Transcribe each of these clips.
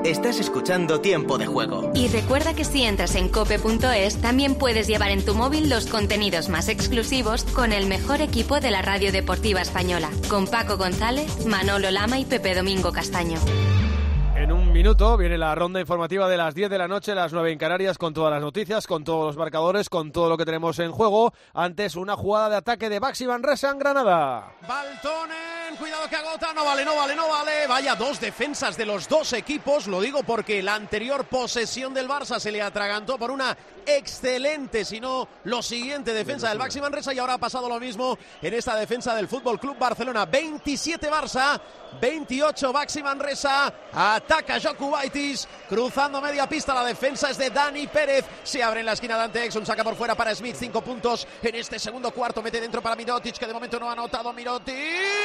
Estás escuchando Tiempo de Juego. Y recuerda que si entras en cope.es, también puedes llevar en tu móvil los contenidos más exclusivos con el mejor equipo de la radio deportiva española, con Paco González, Manolo Lama y Pepe Domingo Castaño. En un minuto viene la ronda informativa de las 10 de la noche, las 9 en Canarias, con todas las noticias, con todos los marcadores, con todo lo que tenemos en juego. Antes, una jugada de ataque de Baxi Manresa en Granada. Baltonen, cuidado que agota, no vale. Vaya, dos defensas de los dos equipos, lo digo porque la anterior posesión del Barça se le atragantó por una excelente, si no lo siguiente, defensa del Baxi Manresa, y ahora ha pasado lo mismo en esta defensa del Fútbol Club Barcelona. 27 Barça, 28 Baxi Manresa. Ataca Jokubaitis, cruzando media pista, la defensa es de Dani Pérez, se abre en la esquina Dante Exum, saca por fuera para Smith, 5 puntos en este segundo cuarto, mete dentro para Mirotic, que de momento no ha anotado. Mirotic,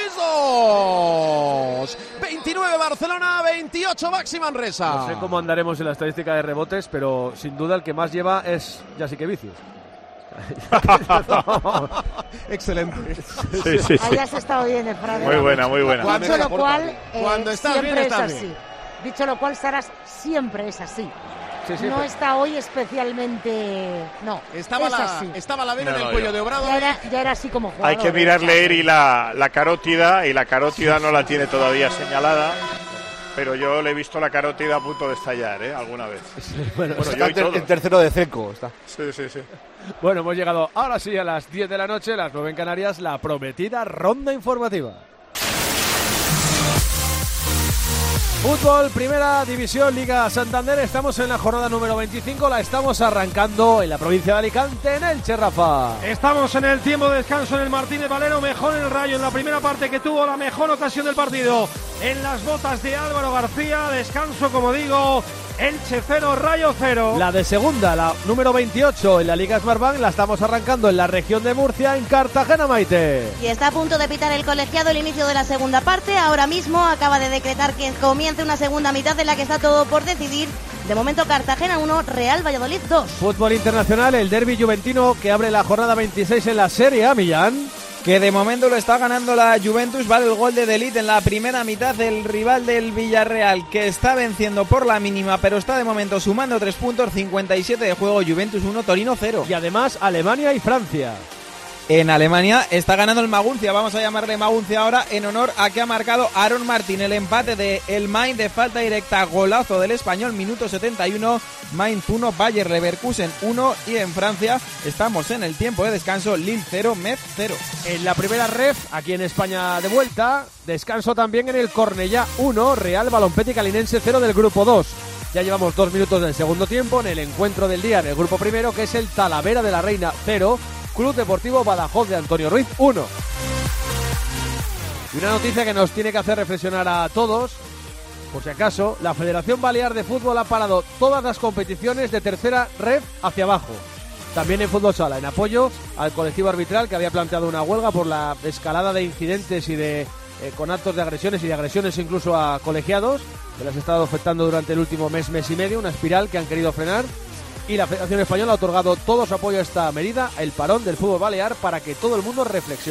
2, 29 Barcelona, 28 Baxi Manresa. No sé cómo andaremos en la estadística de rebotes, pero sin duda el que más lleva es Jasikevicius. Excelente. Sí. Ahí has estado bien, Efraín. Muy buena. Dicho lo cual, cuando estás siempre bien, es estás así. bien. Dicho lo cual, Saras, siempre es así. Sí, No pero está hoy especialmente... No, Estaba es la así. vena en el cuello de Obrado. Ya era así como jugador. Hay que mirarle, Eri, la carótida, y la carótida no la tiene todavía señalada, pero yo le he visto la carótida a punto de estallar, alguna vez. bueno, yo y todo. El tercero de Ceco está. Sí. bueno, hemos llegado ahora sí a las 10 de la noche, las 9 en Canarias, la prometida ronda informativa. Fútbol, Primera División, Liga Santander. Estamos en la jornada número 25. La estamos arrancando en la provincia de Alicante, en Elche, Rafa. Estamos en el tiempo de descanso en el Martínez Valero. Mejor el Rayo en la primera parte, que tuvo la mejor ocasión del partido en las botas de Álvaro García. Descanso, como digo, Elche 0, Rayo 0. La de segunda, la número 28 en la Liga Smartbank, la estamos arrancando en la región de Murcia, en Cartagena, Maite. Y está a punto de pitar el colegiado el inicio de la segunda parte. Ahora mismo acaba de decretar que comience una segunda mitad en la que está todo por decidir. De momento, Cartagena 1, Real Valladolid 2. Fútbol internacional, el derbi juventino que abre la jornada 26 en la Serie A, Millán. Que de momento lo está ganando la Juventus. Vale el gol de De Ligt en la primera mitad. El rival del Villarreal, que está venciendo por la mínima, pero está de momento sumando 3 puntos. 57 de juego, Juventus 1, Torino 0. Y además Alemania y Francia. En Alemania está ganando el Maguncia, vamos a llamarle Maguncia ahora, en honor a que ha marcado Aaron Martín. El empate de el Mainz de falta directa, golazo del español, minuto 71, Mainz 1, Bayer Leverkusen 1. Y en Francia estamos en el tiempo de descanso, Lille 0, Metz 0. En la primera ref, aquí en España de vuelta, descanso también en el Cornellá 1, Real Balompétic Calinense 0 del grupo 2. Ya llevamos 2 minutos del segundo tiempo en el encuentro del día en el grupo primero, que es el Talavera de la Reina 0, Club Deportivo Badajoz de Antonio Ruiz 1. Y una noticia que nos tiene que hacer reflexionar a todos, por si acaso, la Federación Balear de Fútbol ha parado todas las competiciones de tercera ref hacia abajo. También en fútbol sala, en apoyo al colectivo arbitral que había planteado una huelga por la escalada de incidentes y de con actos de agresiones y de agresiones incluso a colegiados, que les ha estado afectando durante el último mes y medio, una espiral que han querido frenar. Y la Federación Española ha otorgado todo su apoyo a esta medida, el parón del fútbol balear, para que todo el mundo reflexione.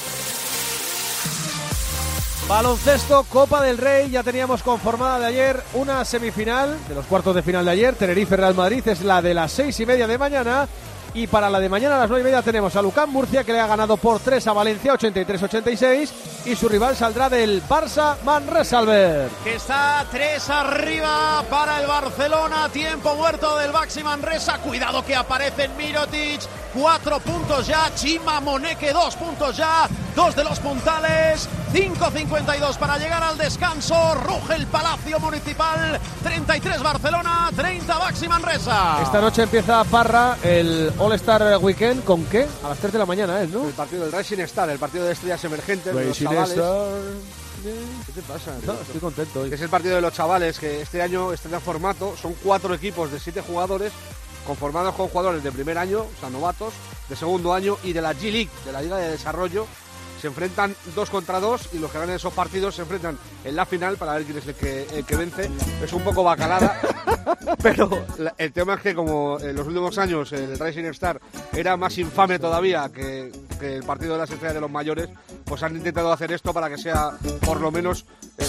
Baloncesto, Copa del Rey, ya teníamos conformada de ayer una semifinal de los cuartos de final de ayer. Tenerife-Real Madrid es la de las 6:30 de mañana. Y para la de mañana a las 9:30 tenemos a Lucán Murcia, que le ha ganado por 3 a Valencia, 83-86. Y su rival saldrá del Barça Manresa Albert. Que está 3 arriba para el Barcelona. Tiempo muerto del Baxi Manresa. Cuidado que aparece Mirotic. 4 puntos ya. Chima Moneke 2 puntos ya. 2 de los puntales. 5:52 para llegar al descanso. Ruge el Palacio Municipal. 33 Barcelona, 30 Baxi Manresa. Esta noche empieza Parra el All-Star Weekend. ¿Con qué? A las 3 de la mañana, ¿no? El partido del Racing Star, el partido de estrellas emergentes. Racing de los chavales. Star. ¿Qué te pasa? No, estoy contento hoy. Que es el partido de los chavales, que este año estrena formato. Son 4 equipos de 7 jugadores, conformados con jugadores de primer año, o sea, novatos, de segundo año y de la G-League, de la Liga de Desarrollo. Se enfrentan 2 contra 2 y los que ganen esos partidos se enfrentan en la final para ver quién es el que vence. Es un poco bacalada, pero el tema es que como en los últimos años el Racing Star era más infame todavía que el partido de las estrellas de los mayores, pues han intentado hacer esto para que sea por lo menos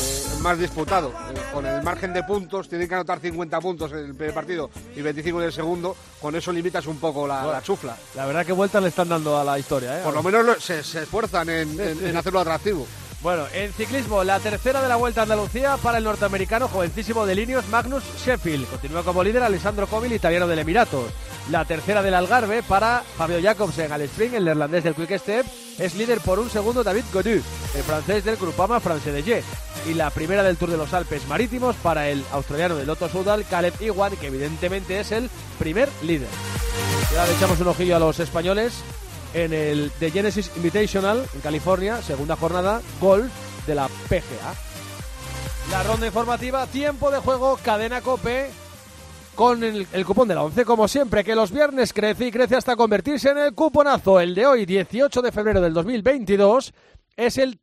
más disputado. Con el margen de puntos, tienen que anotar 50 puntos en el primer partido y 25 en el segundo. Con eso limitas un poco la chufla. La verdad que vueltas le están dando a la historia, ¿eh? Por lo menos se esfuerzan en hacerlo atractivo. Bueno, en ciclismo, la tercera de la Vuelta a Andalucía para el norteamericano jovencísimo de Linios, Magnus Sheffield. Continúa como líder Alessandro Kobil, italiano del Emiratos. La tercera del Algarve para Fabio Jacobsen al sprint, el neerlandés del Quick Step. Es líder por un segundo David Gaudu, el francés del Groupama Français de Gé. Y la primera del Tour de los Alpes Marítimos para el australiano de Lotto Soudal, Caleb Ewan, que evidentemente es el primer líder. Y ahora le echamos un ojillo a los españoles en el The Genesis Invitational en California, segunda jornada, golf de la PGA. La ronda informativa, tiempo de juego, Cadena COPE, con el cupón de la 11, como siempre, que los viernes crece y crece hasta convertirse en el cuponazo. El de hoy, 18 de febrero del 2022, es el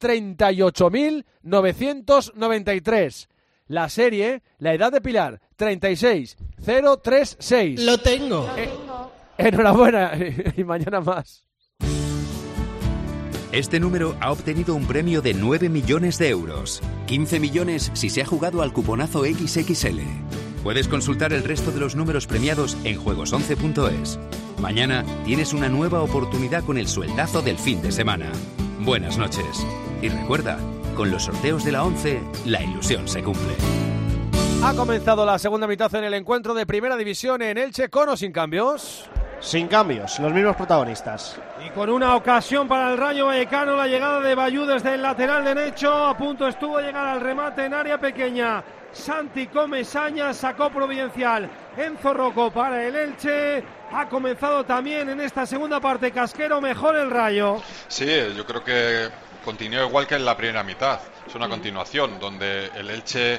38.993. La serie, la edad de Pilar, 36036. Lo tengo. Enhorabuena y mañana más. Este número ha obtenido un premio de 9 millones de euros. 15 millones si se ha jugado al cuponazo XXL. Puedes consultar el resto de los números premiados en juegos11.es. Mañana tienes una nueva oportunidad con el sueldazo del fin de semana. Buenas noches. Y recuerda, con los sorteos de la 11, la ilusión se cumple. Ha comenzado la segunda mitad en el encuentro de Primera División en Elche, con o sin cambios. Sin cambios, los mismos protagonistas. Y con una ocasión para el Rayo Vallecano, la llegada de Bayú desde el lateral derecho. A punto estuvo de llegar al remate en área pequeña. Santi Comesaña sacó Providencial. Enzo Rocco para el Elche. Ha comenzado también en esta segunda parte Casquero, mejor el Rayo. Sí, yo creo que continúa igual que en la primera mitad. Es una continuación donde el Elche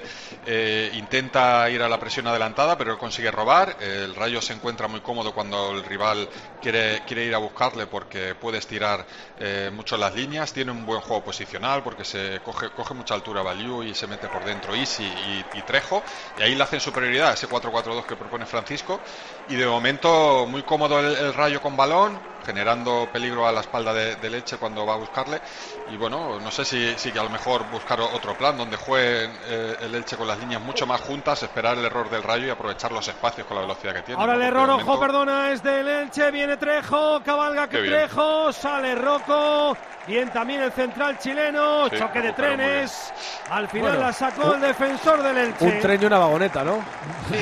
intenta ir a la presión adelantada, pero consigue robar. El Rayo se encuentra muy cómodo cuando el rival quiere ir a buscarle, porque puede estirar mucho las líneas. Tiene un buen juego posicional porque se coge mucha altura Baliu y se mete por dentro Isi y Trejo, y ahí le hacen superioridad ese 4-4-2 que propone Francisco. Y de momento muy cómodo el Rayo con balón, generando peligro a la espalda del Elche cuando va a buscarle. Y bueno, no sé si a lo mejor buscar otro plan donde juegue el Elche con las líneas mucho más juntas, esperar el error del Rayo y aprovechar los espacios con la velocidad que tiene. Ahora el error, es del Elche, viene Trejo, cabalga que Trejo, sale Rocco, bien también el central chileno, sí, choque de trenes, al final la sacó el defensor del Elche. Un tren y una vagoneta, ¿no? Sí.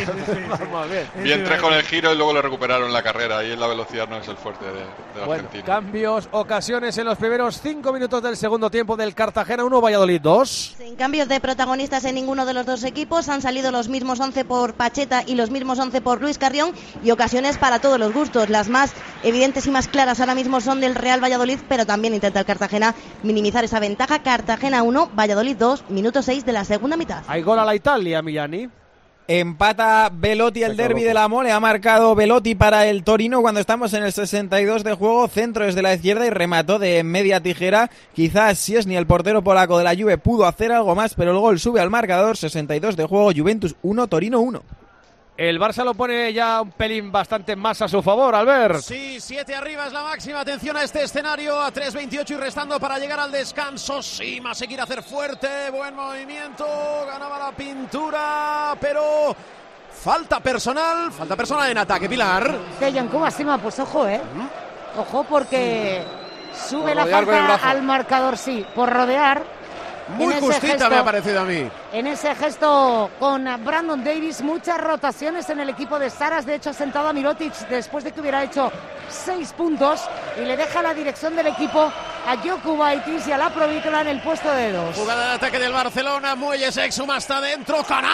Bien Trejo en el giro y luego le recuperaron la carrera, y en la velocidad no es el fuerte de Argentina. Cambios, ocasiones en los primeros 5 minutos del segundo tiempo del Cartagena 1, Valladolid 2. Sin cambios de protagonistas en ninguno de los dos equipos, han salido los mismos 11 por Pacheta y los mismos 11 por Luis Carrión, y ocasiones para todos los gustos. Las más evidentes y más claras ahora mismo son del Real Valladolid, pero también intenta el Cartagena minimizar esa ventaja. Cartagena 1, Valladolid 2, minuto 6 de la segunda mitad. Hay gol a la Italia, Millani. Empata Belotti el derbi de la Mole. Ha marcado Belotti para el Torino cuando estamos en el 62 de juego. Centro desde la izquierda y remató de media tijera. Quizás Szczesny, el portero polaco de la Juve, pudo hacer algo más, pero el gol sube al marcador. 62 de juego, Juventus 1, Torino 1. El Barça lo pone ya un pelín bastante más a su favor, Albert. Sí, 7 arriba es la máxima. Atención a este escenario, a 3.28 y restando para llegar al descanso. Sima se quiere hacer fuerte, buen movimiento, ganaba la pintura, pero falta personal en ataque, Pilar. Yankuba Sima, pues ojo, ojo, porque sube la falta al marcador, sí, por rodear. Muy justita me ha parecido a mí. En ese gesto con Brandon Davis, muchas rotaciones en el equipo de Saras. De hecho, ha sentado a Mirotic después de que hubiera hecho 6 puntos y le deja la dirección del equipo a Jokubaitis y a la Provícola en el puesto de 2. Jugada de ataque del Barcelona, Muelles exuma hasta dentro,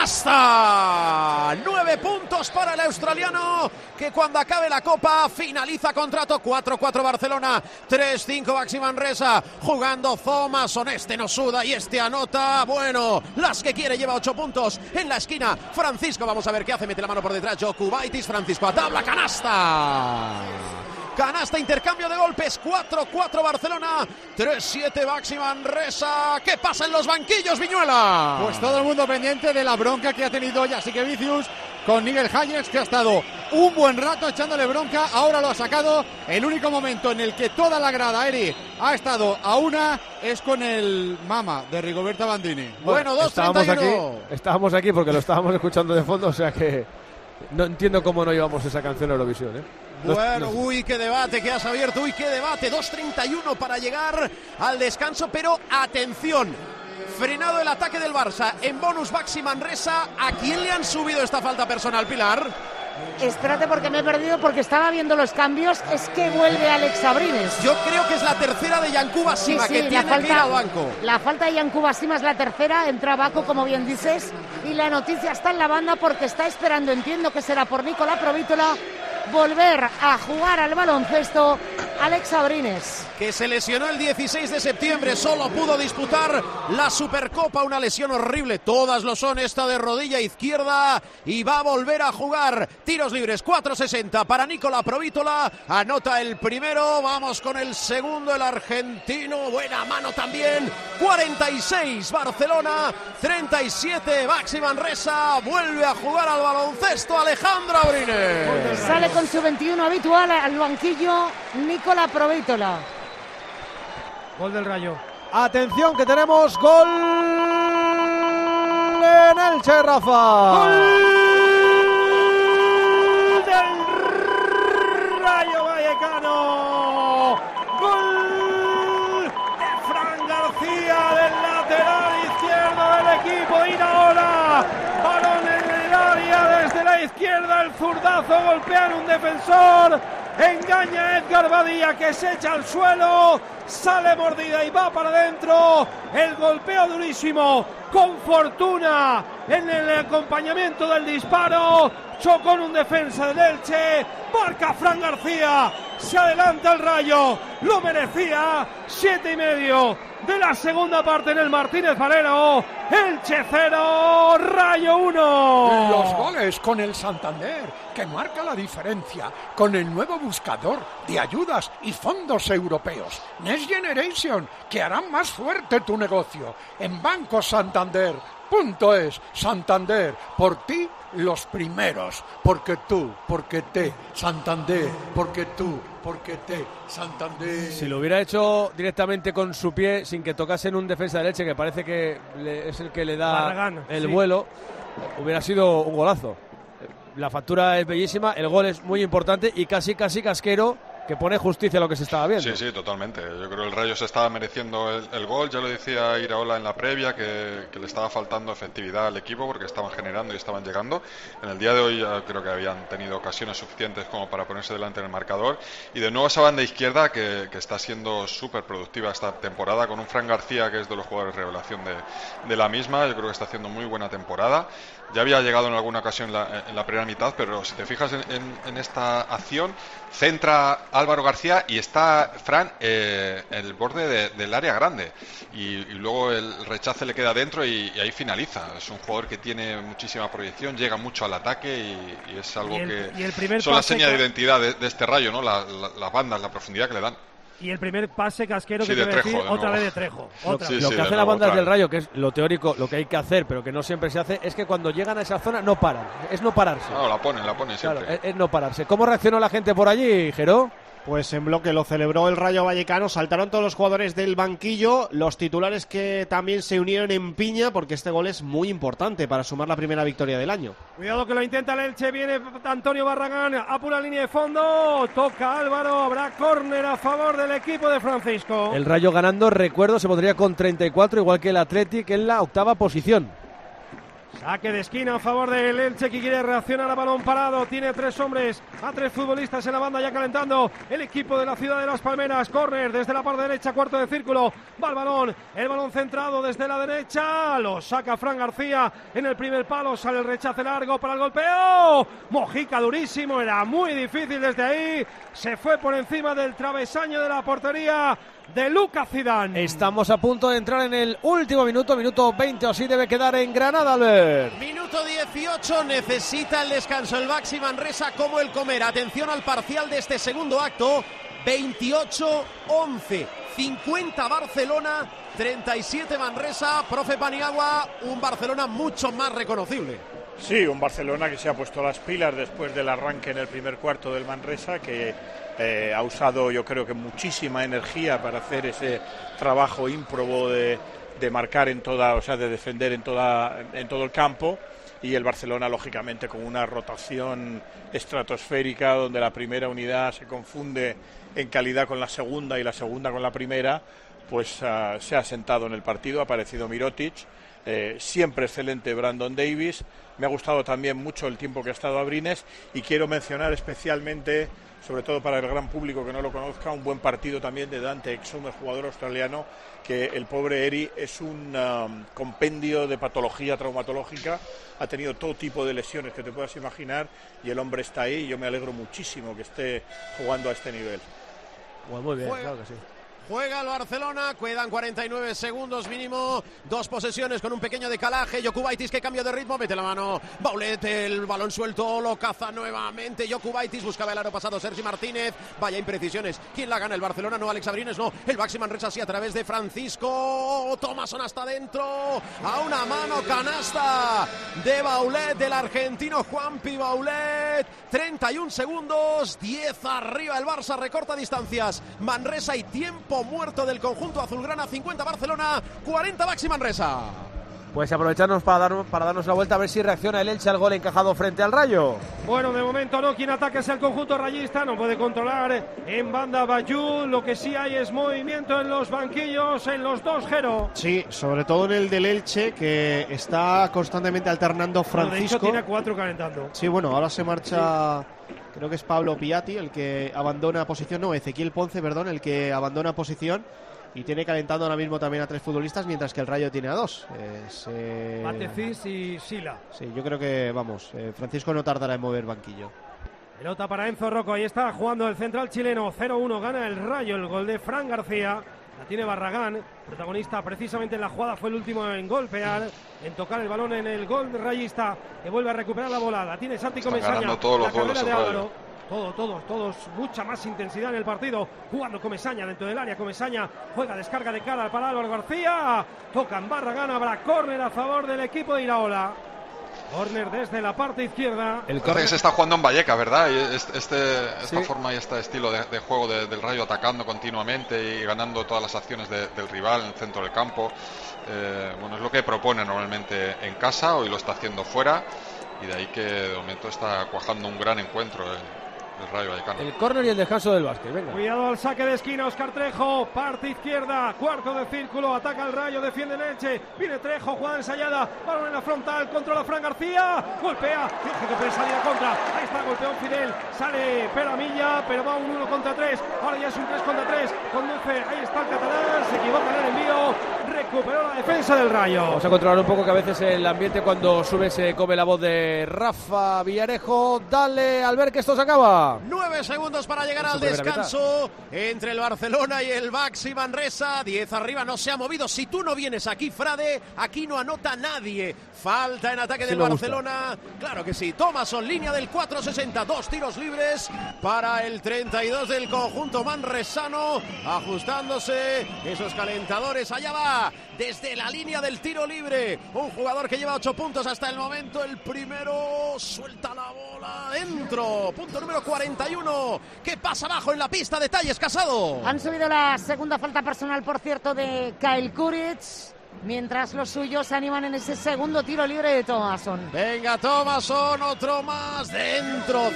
canasta. 9 puntos para el australiano, que cuando acabe la Copa finaliza contrato. 4-4 Barcelona, 3-5 Baxi Manresa. Jugando Thomason, este no suda y este anota. Bueno, las que quiere, lleva 8 puntos en la esquina. Francisco, vamos a ver qué hace, mete la mano por detrás Jokubaitis. Francisco a tabla, canasta. Canasta, intercambio de golpes, 4-4 Barcelona, 3-7 Baxi Manresa. ¿Qué pasa en los banquillos, Viñuela? Pues todo el mundo pendiente de la bronca que ha tenido Jasikevičius con Nigel Hayes, que ha estado un buen rato echándole bronca, ahora lo ha sacado. El único momento en el que toda la grada, Eri, ha estado a una es con el Mama de Rigoberta Bandini. Bueno, 2:31. Estábamos aquí porque lo estábamos escuchando de fondo, o sea que no entiendo cómo no llevamos esa canción a Eurovisión, ¿eh? Bueno, uy, qué debate que has abierto, uy, qué debate. 2:31 para llegar al descanso, pero atención, frenado el ataque del Barça en bonus Baxi Manresa. ¿A quién le han subido esta falta personal, Pilar? Espérate porque me he perdido porque estaba viendo los cambios. Es que vuelve Alex Abrines. Yo creo que es la tercera de Yankuba Sima, que tiene que ir al banco. La falta de Yankuba Sima es la tercera, entra Baco, como bien dices, y la noticia está en la banda porque está esperando, entiendo que será por Nicolás Provítola, volver a jugar al baloncesto Alex Abrines, que se lesionó el 16 de septiembre, solo pudo disputar la Supercopa, una lesión horrible, todas lo son, esta de rodilla izquierda, y va a volver a jugar. Tiros libres, 4:60 para Nicolás Provítola, anota el primero, vamos con el segundo, el argentino, buena mano también, 46 Barcelona, 37 Baxi Manresa, vuelve a jugar al baloncesto Alejandro Abrines. Sale con su 21 habitual al banquillo Nicolás Provítola. Gol del Rayo. Atención que tenemos gol en Elche, Rafa. ¡Gol del Rayo Vallecano! ¡Gol de Fran García, del lateral izquierdo del equipo Iraola! Balón en el área desde la izquierda, el zurdazo golpea en un defensor. Engaña a Edgar Badía, que se echa al suelo, sale mordida y va para adentro. El golpeo durísimo, con fortuna en el acompañamiento del disparo. Chocó en un defensa del Elche, marca Fran García, se adelanta el Rayo, lo merecía. 7:30 de la segunda parte en el Martínez Valero. Elche 0, Rayo 1. Los goles con el Santander, que marca la diferencia con el nuevo buscador de ayudas y fondos europeos Next Generation, que harán más fuerte tu negocio. En Banco Santander.es. Santander, por ti los primeros, porque tú, porque te, Santander, porque tú, porque te, Santander. Si lo hubiera hecho directamente con su pie, sin que tocase en un defensa de Leche, que parece que es el que le da Barragán, el vuelo, hubiera sido un golazo. La factura es bellísima, el gol es muy importante y casi casquero, que pone justicia a lo que se estaba viendo. Sí, totalmente. Yo creo que el Rayo se estaba mereciendo el gol. Ya lo decía Iraola en la previa, que le estaba faltando efectividad al equipo porque estaban generando y estaban llegando. En el día de hoy ya creo que habían tenido ocasiones suficientes como para ponerse delante en el marcador. Y de nuevo esa banda izquierda que está siendo súper productiva esta temporada, con un Fran García que es de los jugadores revelación de la misma. Yo creo que está haciendo muy buena temporada. Ya había llegado en alguna ocasión en la primera mitad, pero si te fijas en esta acción, centra Álvaro García y está Fran en el borde del área grande. Y luego el rechace le queda dentro y ahí finaliza. Es un jugador que tiene muchísima proyección, llega mucho al ataque y es algo que son la seña de identidad de este Rayo, ¿no? Las bandas, la profundidad que le dan. Y el primer pase casquero que de Trejo, decir, otra vez de Trejo. Lo que hacen las bandas del Rayo, que es lo teórico, lo que hay que hacer, pero que no siempre se hace, es que cuando llegan a esa zona no paran. Es no pararse. No, la ponen siempre. Claro, es no pararse. ¿Cómo reaccionó la gente por allí, Jero? Pues en bloque lo celebró el Rayo Vallecano, saltaron todos los jugadores del banquillo, los titulares que también se unieron en piña porque este gol es muy importante para sumar la primera victoria del año. Cuidado que lo intenta el Elche, viene Antonio Barragán, apura línea de fondo, toca Álvaro, habrá córner a favor del equipo de Francisco. El Rayo ganando, recuerdo, se pondría con 34, igual que el Athletic en la octava posición. Saque de esquina a favor del Elche, que quiere reaccionar a balón parado. Tiene 3 hombres, a 3 futbolistas en la banda ya calentando. El equipo de la ciudad de Las Palmeras. Córner desde la parte derecha, cuarto de círculo. Va el balón centrado desde la derecha. Lo saca Fran García en el primer palo. Sale el rechace largo para el golpeo. Mojica durísimo, era muy difícil desde ahí. Se fue por encima del travesaño de la portería de Lucas Zidane. Estamos a punto de entrar en el último minuto 20 o así debe quedar en Granada, Albert. Minuto 18, necesita el descanso el Baxi Manresa como el comer. Atención al parcial de este segundo acto, 28-11, 50 Barcelona, 37 Manresa. Profe Paniagua, un Barcelona mucho más reconocible. Sí, un Barcelona que se ha puesto las pilas después del arranque en el primer cuarto del Manresa, que ha usado, yo creo que muchísima energía para hacer ese trabajo ímprobo de marcar en toda, o sea, de defender en todo el campo, y el Barcelona lógicamente con una rotación estratosférica donde la primera unidad se confunde en calidad con la segunda y la segunda con la primera, pues se ha sentado en el partido. Ha aparecido Mirotic, siempre excelente Brandon Davis. Me ha gustado también mucho el tiempo que ha estado Abrines, y quiero mencionar especialmente, sobre todo para el gran público que no lo conozca, un buen partido también de Dante Exum, el jugador australiano, que el pobre Eri es un compendio de patología traumatológica, ha tenido todo tipo de lesiones que te puedas imaginar, y el hombre está ahí, y yo me alegro muchísimo que esté jugando a este nivel. Bueno, muy bien, claro que sí. Juega el Barcelona, quedan 49 segundos mínimo, 2 posesiones con un pequeño decalaje. Jokubaitis, que cambio de ritmo, mete la mano Baulet, el balón suelto, lo caza nuevamente Jokubaitis, buscaba el aro pasado Sergi Martínez, vaya imprecisiones. ¿Quién la gana? El Barcelona, no Alex Abrines, no, el Baxi Manresa sí, a través de Francisco Thomason hasta adentro, a una mano, canasta de Baulet, del argentino Juanpi Baulet. 31 segundos, 10 arriba el Barça, recorta distancias Manresa, y tiempo muerto del conjunto azulgrana. 50 Barcelona, 40 Baxi Manresa. Pues aprovecharnos para darnos la vuelta a ver si reacciona el Elche al gol encajado frente al Rayo. Bueno, de momento no, quien ataque es el conjunto rayista, no puede controlar en banda Bayú, lo que sí hay es movimiento en los banquillos, en los dos, Jero. Sí, sobre todo en el del Elche, que está constantemente alternando Francisco. De hecho, tiene 4 calentando. Sí, bueno, ahora se marcha, creo que es Pablo Piatti el que abandona posición, no, Ezequiel Ponce, perdón, el que abandona posición. Y tiene calentando ahora mismo también a 3 futbolistas, mientras que el Rayo tiene a 2. Matecis y Sila. Sí, yo creo que, Francisco no tardará en mover banquillo. Pelota para Enzo Rocco, ahí está jugando el central chileno. 0-1, gana el Rayo, el gol de Fran García. La tiene Barragán, protagonista precisamente en la jugada, fue el último en golpear, en tocar el balón en el gol rayista, que vuelve a recuperar la bola. La tiene Santi Comesaña, la carrera de Álvaro. Todos, mucha más intensidad en el partido, jugando Comesaña dentro del área. Comesaña juega, descarga de cara para Álvaro García, tocan Barragán, habrá córner a favor del equipo de Iraola. Córner desde la parte izquierda. El córner que se está jugando en Vallecas, ¿verdad? Y esta forma y este estilo de juego del Rayo, atacando continuamente y ganando todas las acciones del rival en el centro del campo. Es lo que propone normalmente en casa, hoy lo está haciendo fuera, y de ahí que de momento está cuajando un gran encuentro el Rayo Vallecano. El córner y el descanso del básquet, venga. Cuidado al saque de esquina, Óscar Trejo, parte izquierda, cuarto de círculo, ataca el Rayo, defiende el Elche, viene Trejo, jugada ensayada, balón en la frontal, controla Fran García, golpea, finge que puede salir a contra, ahí está, golpeó Fidel, sale Peramilla, pero va un 1 contra 3, ahora ya es un 3 contra 3, conduce, ahí está el catalán, se equivoca en el envío, recuperó la defensa del Rayo. Vamos a controlar un poco, que a veces el ambiente cuando sube se come la voz de Rafa Villarejo. Dale, Albert, que esto se acaba. 9 segundos para llegar al descanso entre el Barcelona y el Baxi Manresa. 10 arriba, no se ha movido. Si tú no vienes aquí, Frade, aquí no anota nadie. Falta en ataque del Barcelona. Claro que sí. Thomason, línea del 4.60. 2 tiros libres para el 32 del conjunto manresano. Ajustándose esos calentadores. Allá va, desde la línea del tiro libre. Un jugador que lleva 8 puntos hasta el momento. El primero suelta la bola dentro. Punto número 41. ¿Qué pasa abajo en la pista? Detalles, Casado. Han subido la segunda falta personal, por cierto, de Kyle Kuric, mientras los suyos se animan en ese segundo tiro libre de Thomason. Venga, Thomason, otro más dentro.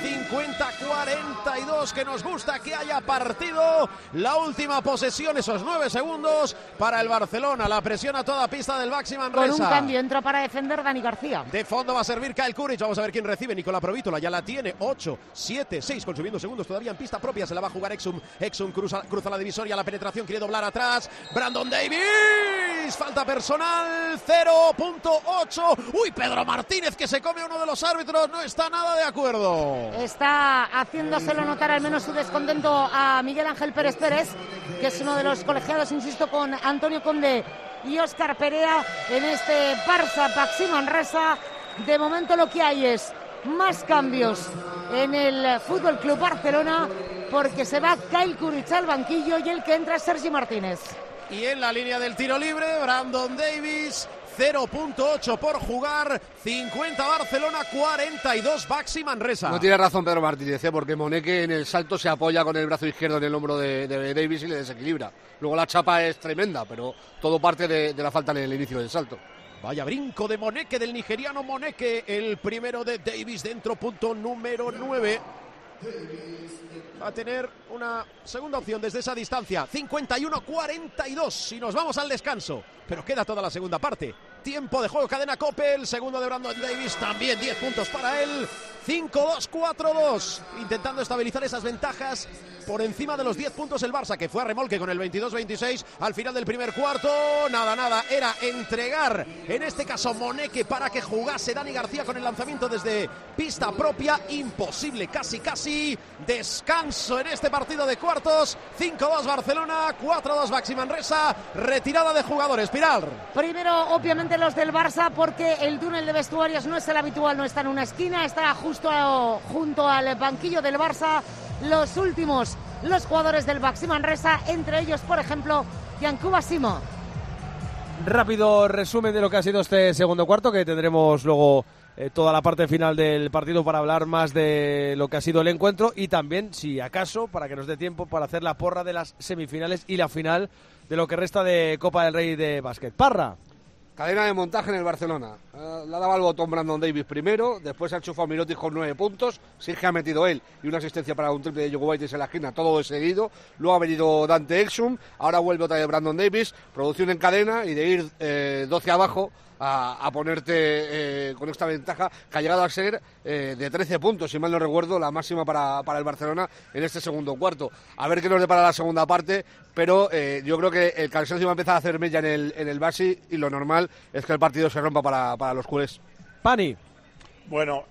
50-42, que nos gusta que haya partido. La última posesión, esos 9 segundos para el Barcelona. La presión a toda pista del Baxi Manresa. Con un cambio, entra para defender Dani García. De fondo va a servir Kyle Kuric. Vamos a ver quién recibe. Nicola Provítola ya la tiene. 8, 7, 6, consumiendo segundos todavía en pista propia. Se la va a jugar Exum. Exum cruza la divisoria, la penetración, quiere doblar atrás. Brandon Davis. Falta personal, 0.8. Uy, Pedro Martínez, que se come uno de los árbitros, no está nada de acuerdo. Está haciéndoselo notar al menos su descontento a Miguel Ángel Pérez Pérez, que es uno de los colegiados, insisto, con Antonio Conde y Óscar Perea en este Barça Baxi Manresa. De momento lo que hay es más cambios en el Fútbol Club Barcelona, porque se va Kyle Kuric al banquillo y el que entra es Sergi Martínez. Y en la línea del tiro libre, Brandon Davis 0.8 por jugar, 50 Barcelona, 42 Baxi Manresa. No tiene razón Pedro Martínez, porque Moneke en el salto se apoya con el brazo izquierdo en el hombro de Davis y le desequilibra. Luego la chapa es tremenda, pero todo parte de la falta en el inicio del salto. Vaya brinco de Moneke, del nigeriano Moneke, el primero de Davis dentro, punto número 9. Va a tener una segunda opción desde esa distancia, 51-42, y nos vamos al descanso, pero queda toda la segunda parte. Tiempo de juego, cadena COPE, el segundo de Brandon Davis, también 10 puntos para él, 5-2, 4-2, intentando estabilizar esas ventajas. Por encima de los 10 puntos el Barça, que fue a remolque con el 22-26 al final del primer cuarto. Nada, era entregar, en este caso Moneke, para que jugase Dani García con el lanzamiento desde pista propia. Imposible, casi. Descanso en este partido de cuartos. 5-2 Barcelona, 4-2 Baxi Manresa. Retirada de jugadores, Pilar. Primero, obviamente, los del Barça, porque el túnel de vestuarios no es el habitual, no está en una esquina, está justo junto al banquillo del Barça. Los últimos, los jugadores del Baxi Manresa, entre ellos, por ejemplo, Yankuba Simo. Rápido resumen de lo que ha sido este segundo cuarto, que tendremos luego toda la parte final del partido para hablar más de lo que ha sido el encuentro y también, si acaso, para que nos dé tiempo para hacer la porra de las semifinales y la final de lo que resta de Copa del Rey de básquet. Parra. Cadena de montaje en el Barcelona. La daba el botón Brandon Davis primero, después ha enchufado Mirotic con 9 puntos, sí que ha metido él y una asistencia para un triple de Jokubaitis en la esquina, todo de seguido. Luego ha venido Dante Exum, ahora vuelve otra vez Brandon Davis, producción en cadena y de ir 12 abajo a ponerte con esta ventaja que ha llegado a ser de 13 puntos, si mal no recuerdo, la máxima para el Barcelona en este segundo cuarto. A ver qué nos depara la segunda parte, pero yo creo que el cansancio va a empezar a hacer mella en el Baxi y lo normal es que el partido se rompa para los culés. Pani. Bueno,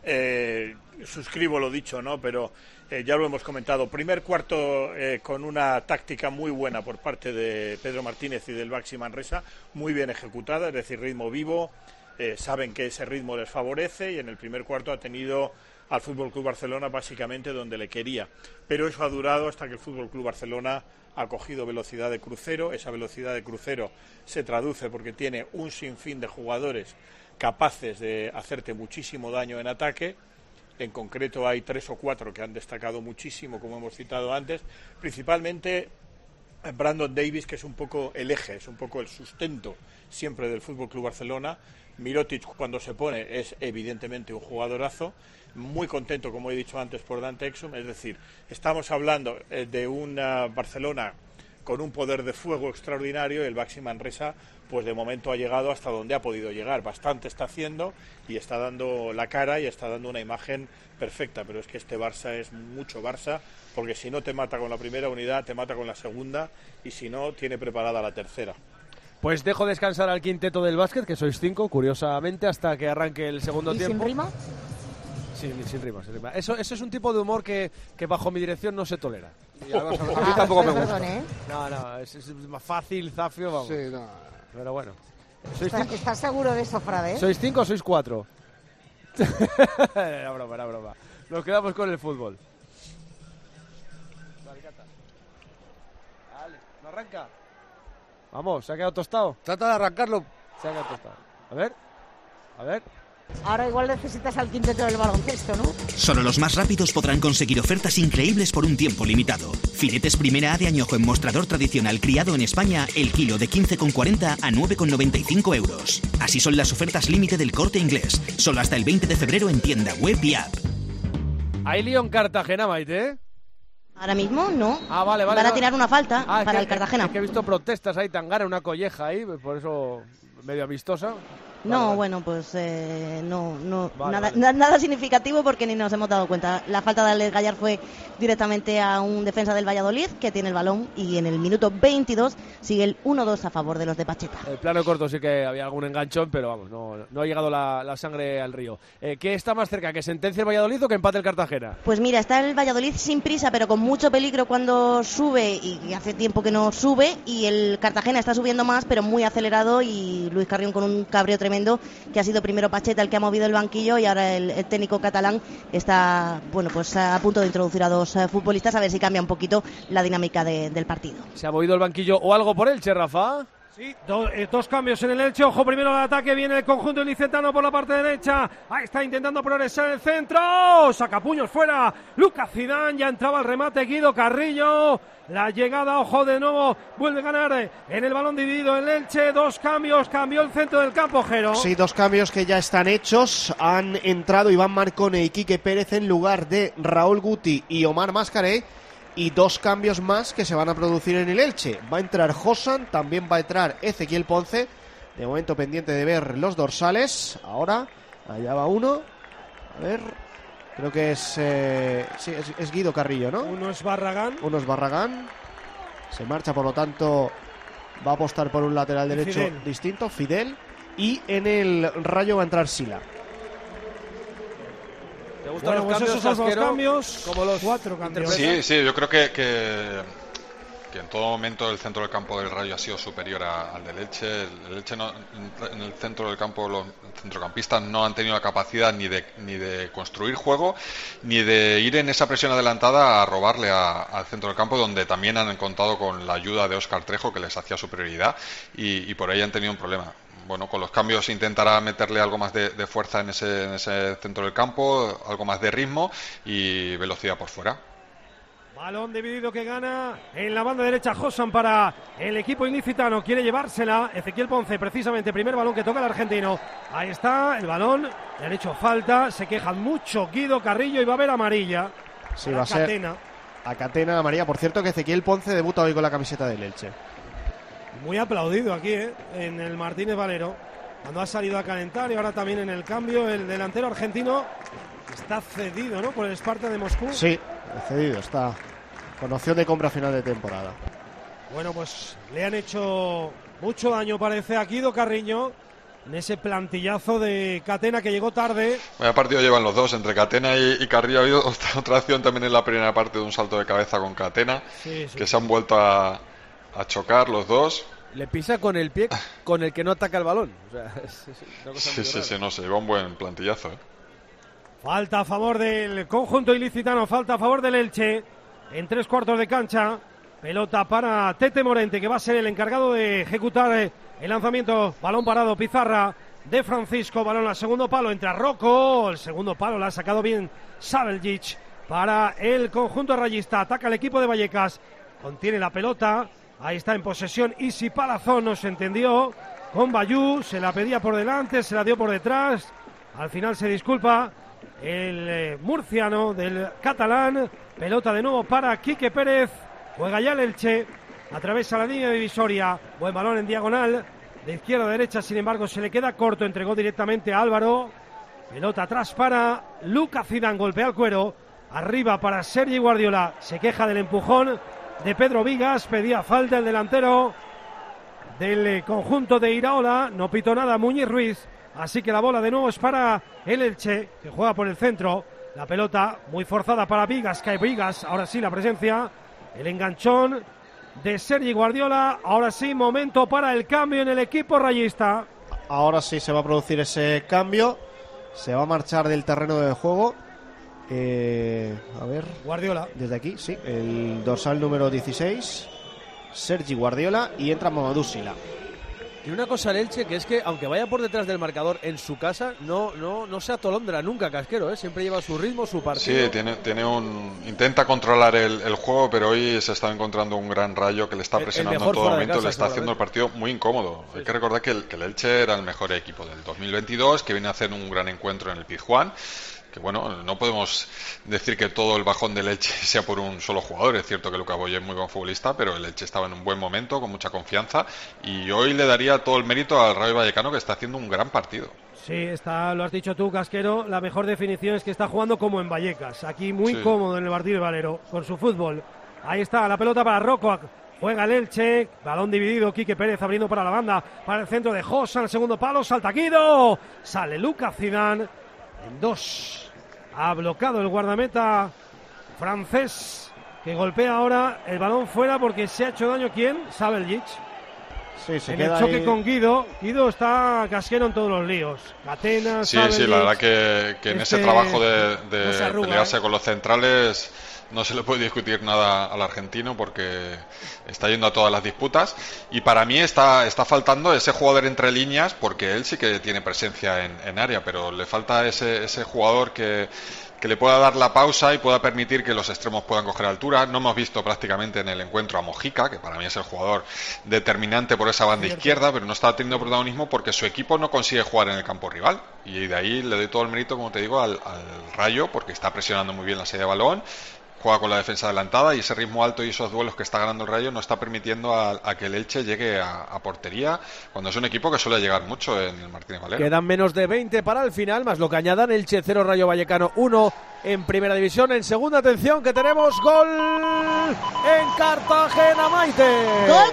suscribo lo dicho, ¿no? Pero ya lo hemos comentado. Primer cuarto con una táctica muy buena por parte de Pedro Martínez y del Baxi Manresa, muy bien ejecutada, es decir, ritmo vivo. Saben que ese ritmo les favorece y en el primer cuarto ha tenido al Fútbol Club Barcelona básicamente donde le quería. Pero eso ha durado hasta que el Fútbol Club Barcelona ha cogido velocidad de crucero. Esa velocidad de crucero se traduce porque tiene un sinfín de jugadores capaces de hacerte muchísimo daño en ataque. En concreto hay 3 o 4 que han destacado muchísimo, como hemos citado antes, principalmente Brandon Davis, que es un poco el eje, es un poco el sustento siempre del Fútbol Club Barcelona. Mirotic, cuando se pone, es evidentemente un jugadorazo. Muy contento, como he dicho antes, por Dante Exum. Es decir, estamos hablando de una Barcelona con un poder de fuego extraordinario. El Baxi Manresa, pues de momento ha llegado hasta donde ha podido llegar. Bastante está haciendo y está dando la cara y está dando una imagen perfecta. Pero es que este Barça es mucho Barça, porque si no te mata con la primera unidad, te mata con la segunda, y si no, tiene preparada la tercera. Pues dejo descansar al quinteto del básquet, que sois 5, curiosamente, hasta que arranque el segundo tiempo. ¿Y sin rima? Sí, sin rima. Eso es un tipo de humor que bajo mi dirección no se tolera. Y además, a mí tampoco me gusta. No, es más fácil, zafio, vamos. Sí, no. Pero bueno. ¿Estás seguro de eso, Frade? ¿Sois 5 o sois 4? Era broma. Nos quedamos con el fútbol. Vale, ¿no arranca? Vamos, ¿se ha quedado tostado? Trata de arrancarlo. Se ha quedado tostado. A ver. Ahora igual necesitas al quinteto del baloncesto, ¿no? Solo los más rápidos podrán conseguir ofertas increíbles por un tiempo limitado. Filetes primera A de añojo en mostrador tradicional criado en España, el kilo de 15,40 a 9,95 euros. Así son las ofertas límite del Corte Inglés. Solo hasta el 20 de febrero en tienda web y app. Hay lío en Cartagena, Maite. Ahora mismo no. Vale. Van a tirar una falta para el Cartagena. Es que he visto protestas ahí, Tangara, una colleja ahí, por eso medio amistosa. Vale. Bueno, pues nada significativo porque ni nos hemos dado cuenta. La falta de Alex Gallar fue directamente a un defensa del Valladolid que tiene el balón y en el minuto 22 sigue el 1-2 a favor de los de Pacheta. El plano corto sí que había algún enganchón, pero vamos, no ha llegado la sangre al río. ¿Qué está más cerca, que sentencia el Valladolid o que empate el Cartagena? Pues mira, está el Valladolid sin prisa pero con mucho peligro cuando sube y hace tiempo que no sube, y el Cartagena está subiendo más pero muy acelerado, y Luis Carrión con un cabreo tremendo, que ha sido primero Pacheta el que ha movido el banquillo y ahora el técnico catalán está pues a punto de introducir a 2 futbolistas a ver si cambia un poquito la dinámica del partido. ¿Se ha movido el banquillo o algo por Elche, Rafa? Sí, dos cambios en el Elche. Ojo, primero al ataque. Viene el conjunto ilicitano por la parte derecha. Ahí está intentando progresar el centro. Sacapuños fuera. Lucas Zidane. Ya entraba el remate. Guido Carrillo. La llegada, ojo de nuevo. Vuelve a ganar en el balón dividido el Elche. Dos cambios. Cambió el centro del campo, Jero. Sí, dos cambios que ya están hechos. Han entrado Iván Marcone y Quique Pérez en lugar de Raúl Guti y Omar Mascaré. Y dos cambios más que se van a producir en el Elche. Va a entrar Josan, también va a entrar Ezequiel Ponce. De momento pendiente de ver los dorsales. Ahora, allá va uno. A ver, creo que es Guido Carrillo, ¿no? Uno es Barragán. Se marcha, por lo tanto, va a apostar por un lateral derecho distinto, Fidel. Y en el Rayo va a entrar Sila. ¿Te gustan los cambios, esos son los cambios, como los 4 cambios. Sí, yo creo que en todo momento el centro del campo del Rayo ha sido superior al del Elche. El Elche en el centro del campo, los centrocampistas no han tenido la capacidad ni de construir juego, ni de ir en esa presión adelantada a robarle al centro del campo, donde también han contado con la ayuda de Óscar Trejo, que les hacía superioridad, y por ahí han tenido un problema. Bueno, con los cambios intentará meterle algo más de fuerza en ese centro del campo, algo más de ritmo y velocidad por fuera. Balón dividido que gana en la banda derecha Josan para el equipo ilicitano. Quiere llevársela Ezequiel Ponce, precisamente primer balón que toca el argentino. Ahí está el balón, le han hecho falta, se quejan mucho Guido Carrillo y va a haber amarilla. Sí, va a ser a Catena amarilla. Por cierto que Ezequiel Ponce debuta hoy con la camiseta del Elche. Muy aplaudido aquí, en el Martínez Valero, cuando ha salido a calentar, y ahora también en el cambio el delantero argentino está cedido, ¿no?, por el Sparta de Moscú. Sí, cedido, está con opción de compra a final de temporada. Bueno, pues le han hecho mucho daño, parece, a Guido Carrillo en ese plantillazo de Catena que llegó tarde. Vaya partido llevan los dos, entre Catena y Carrillo. Ha habido otra acción también en la primera parte de un salto de cabeza con Catena, que se han vuelto a chocar los dos. Le pisa con el pie con el que no ataca el balón. O sea, es una cosa sí, no sé, lleva un buen plantillazo. Falta a favor del conjunto ilicitano, falta a favor del Elche en 3/4 de cancha. Pelota para Tete Morente, que va a ser el encargado de ejecutar el lanzamiento. Balón parado, pizarra de Francisco, balón al segundo palo, entra Rocco, el segundo palo la ha sacado bien Sabeljic para el conjunto rayista. Ataca el equipo de Vallecas, contiene la pelota. Ahí está en posesión Isi Palazón, no se entendió con Bayú, se la pedía por delante, se la dio por detrás. Al final se disculpa el murciano del catalán. Pelota de nuevo para Quique Pérez. Juega ya el Elche, atraviesa la línea divisoria. Buen balón en diagonal, de izquierda a derecha, sin embargo se le queda corto. Entregó directamente a Álvaro. Pelota atrás para Lucas Zidane, golpea el cuero. Arriba para Sergi Guardiola, se queja del empujón de Pedro Vigas, pedía falta el delantero del conjunto de Iraola, no pitó nada Muñiz Ruiz, así que la bola de nuevo es para el Elche, que juega por el centro. La pelota muy forzada para Vigas, cae Vigas, ahora sí la presencia, el enganchón de Sergi Guardiola. Ahora sí, momento para el cambio en el equipo rayista. Ahora sí se va a producir ese cambio, se va a marchar del terreno de juego. A ver, Guardiola. Desde aquí, sí, el dorsal número 16, Sergi Guardiola, y entra Mamadou Sila. Y una cosa el Elche, que es que aunque vaya por detrás del marcador en su casa, no se atolondra nunca, Casquero, siempre lleva su ritmo, su partido. Sí, intenta controlar el juego, pero hoy se está encontrando un gran Rayo que le está presionando en todo momento, le está haciendo el partido muy incómodo. Hay que recordar que el Elche era el mejor equipo del 2022, que viene a hacer un gran encuentro en el Pizjuán. Que bueno, no podemos decir que todo el bajón del Elche sea por un solo jugador. Es cierto que Lucas Boye es muy buen futbolista, pero el Elche estaba en un buen momento, con mucha confianza, y hoy le daría todo el mérito al Rayo Vallecano, que está haciendo un gran partido. Sí, lo has dicho tú, Casquero, la mejor definición es que está jugando como en Vallecas, aquí muy cómodo en el Martínez Valero, con su fútbol. Ahí está, la pelota para Rocco, juega el Elche, balón dividido, Quique Pérez abriendo para la banda, para el centro de Josan, el segundo palo, salta Guido, sale Lucas Zidane, en 2. Ha bloqueado el guardameta francés, que golpea ahora el balón fuera porque se ha hecho daño. ¿Quién? Sabeljic. Sí, se en queda el choque ahí con Guido. Guido está Casquero en todos los líos. Catena, Sí, Sabeljic, la verdad que en ese trabajo de pelearse con los centrales no se le puede discutir nada al argentino porque está yendo a todas las disputas, y para mí está faltando ese jugador entre líneas, porque él sí que tiene presencia en área, pero le falta ese jugador que le pueda dar la pausa y pueda permitir que los extremos puedan coger altura. No hemos visto prácticamente en el encuentro a Mojica, que para mí es el jugador determinante por esa banda izquierda, pero no está teniendo protagonismo porque su equipo no consigue jugar en el campo rival, y de ahí le doy todo el mérito, como te digo, al Rayo, porque está presionando muy bien la salida de balón, juega con la defensa adelantada, y ese ritmo alto y esos duelos que está ganando el Rayo no está permitiendo a que el Elche llegue a portería, cuando es un equipo que suele llegar mucho en el Martínez Valero. Quedan menos de 20 para el final, más lo que añadan. Elche 0, Rayo Vallecano 1 en primera división. En segunda, atención, que tenemos gol en Cartagena, Maite. Gol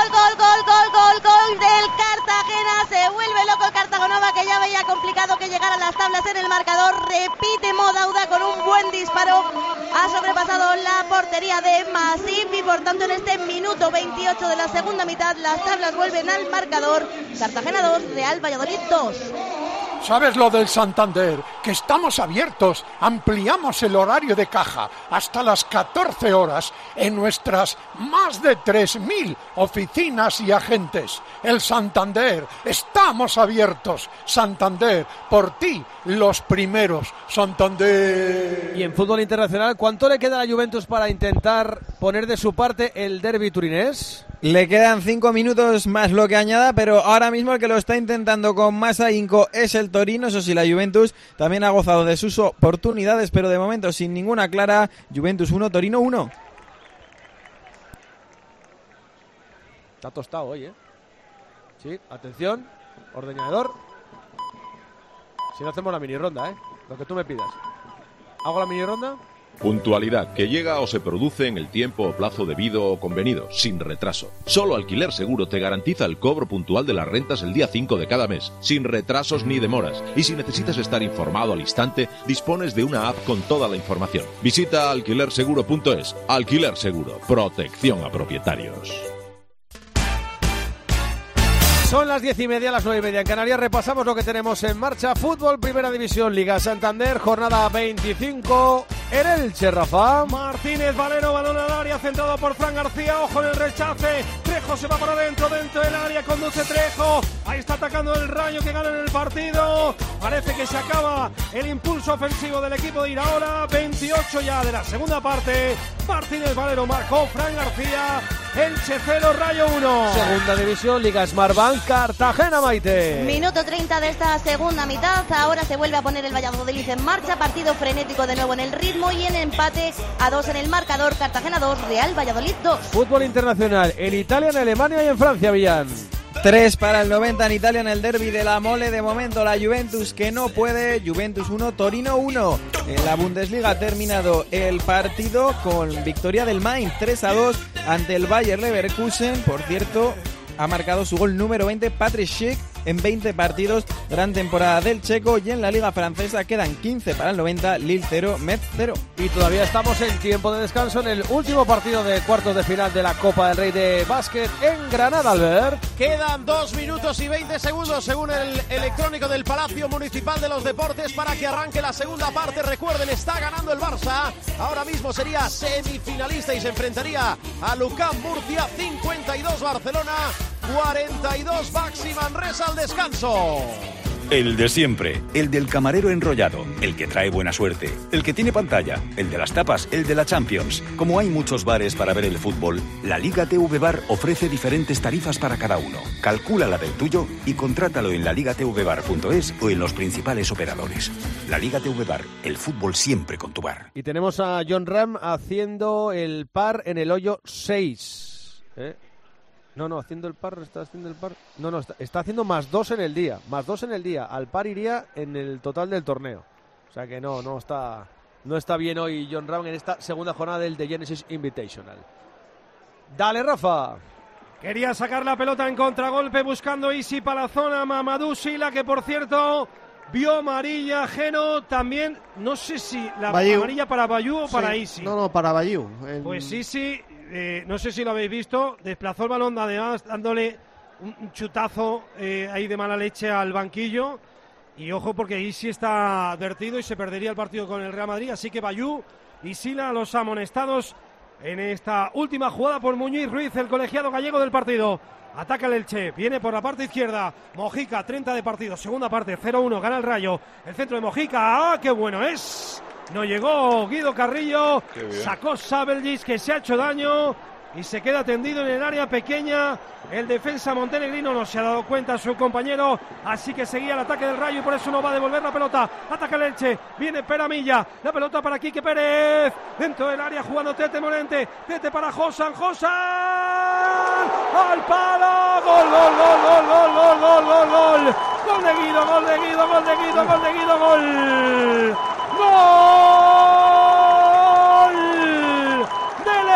del Cartagena. Se vuelve loco el Cartagonova, que ya veía complicado que llegara a las tablas en el marcador. Repite Modauda con un buen disparo. Ha sobrepasado la portería de Masip, y por tanto en este minuto 28 de la segunda mitad las tablas vuelven al marcador. Cartagena 2, Real Valladolid 2. ¿Sabes lo del Santander? Que estamos abiertos, ampliamos el horario de caja hasta las 14 horas en nuestras más de 3.000 oficinas y agentes. El Santander, estamos abiertos. Santander, por ti, los primeros. Santander. Y en fútbol internacional, ¿cuánto le queda a la Juventus para intentar poner de su parte el derbi turinés? Le quedan 5 minutos más lo que añada, pero ahora mismo el que lo está intentando con más ahínco es el Torino. Eso sí, la Juventus también ha gozado de sus oportunidades, pero de momento sin ninguna clara. Juventus 1, Torino 1. Está tostado hoy, ¿eh? Sí, atención, ordeñador. Si no, hacemos la mini ronda, ¿eh? Lo que tú me pidas. ¿Hago la mini ronda? Puntualidad que llega o se produce en el tiempo o plazo debido o convenido, sin retraso. Solo Alquiler Seguro te garantiza el cobro puntual de las rentas el día 5 de cada mes, sin retrasos ni demoras. Y si necesitas estar informado al instante, dispones de una app con toda la información. Visita alquilerseguro.es. Alquiler Seguro, protección a propietarios. Son las 10:30, las 9:30 en Canarias. Repasamos lo que tenemos en marcha. Fútbol, Primera División, Liga Santander, jornada 25 en Elche, Rafa. Martínez Valero, balón al área, centrado por Fran García. Ojo en el rechace. Trejo se va para dentro del área, conduce Trejo. Ahí está atacando el Rayo, que gana en el partido. Parece que se acaba el impulso ofensivo del equipo de Iraola. 28 ya de la segunda parte. Martínez Valero marcó, Fran García. Elche 0, Rayo 1. Segunda División, Liga Smartbank, Cartagena, Maite. Minuto 30 de esta segunda mitad. Ahora se vuelve a poner el Valladolid en marcha. Partido frenético de nuevo en el ritmo y en empate a 2 en el marcador. Cartagena 2, Real Valladolid 2. Fútbol internacional en Italia, en Alemania y en Francia, Villán. 3 para el 90 en Italia en el derbi de la Mole. De momento la Juventus que no puede. Juventus 1, Torino 1. En la Bundesliga ha terminado el partido con victoria del Mainz 3-2 ante el Bayer Leverkusen. Por cierto, ha marcado su gol número 20 Patrick Schick en 20 partidos. Gran temporada del checo. Y en la Liga Francesa quedan 15 para el 90, Lille 0, Metz 0. Y todavía estamos en tiempo de descanso en el último partido de cuartos de final de la Copa del Rey de Básquet en Granada, Albert. Quedan 2 minutos y 20 segundos según el electrónico del Palacio Municipal de los Deportes para que arranque la segunda parte. Recuerden, está ganando el Barça. Ahora mismo sería semifinalista y se enfrentaría a Lucán Murcia. 52 Barcelona, 42 Baxi Manresa al descanso. El de siempre, el del camarero enrollado, el que trae buena suerte, el que tiene pantalla, el de las tapas, el de la Champions. Como hay muchos bares para ver el fútbol, la Liga TV Bar ofrece diferentes tarifas para cada uno. Calcula la del tuyo y contrátalo en laligatvbar.es o en los principales operadores. La Liga TV Bar, el fútbol siempre con tu bar. Y tenemos a John Ram haciendo el par en el hoyo 6. No, haciendo el par, está haciendo el par. No, está haciendo más 2 en el día. Más 2 en el día. Al par iría en el total del torneo. O sea que no está bien hoy John Ram en esta segunda jornada del The Genesis Invitational. Dale, Rafa. Quería sacar la pelota en contragolpe buscando Isi para la zona. Mamadou Sila, que por cierto vio amarilla. Geno también, no sé si la amarilla para Bayou o para Isi. No, para Bayou. Pues Isi, no sé si lo habéis visto, desplazó el balón además dándole un chutazo ahí de mala leche al banquillo Y ojo porque Isi está advertido y se perdería el partido con el Real Madrid. Así que Bayú y Sila, los amonestados en esta última jugada por Muñiz Ruiz, el colegiado gallego del partido. Ataca el Elche, viene por la parte izquierda. Mojica, 30 de partido, segunda parte, 0-1, gana el Rayo. El centro de Mojica, ¡ah, qué bueno es! No llegó Guido Carrillo, sacó Sabeljic, que se ha hecho daño y se queda tendido en el área pequeña. El defensa montenegrino no se ha dado cuenta su compañero, así que seguía el ataque del Rayo y por eso no va a devolver la pelota. Ataca el Elche, viene Peramilla, la pelota para Quique Pérez, dentro del área jugando Tete Morente, Tete para Josan, al palo, gol, gol de Guido, gol del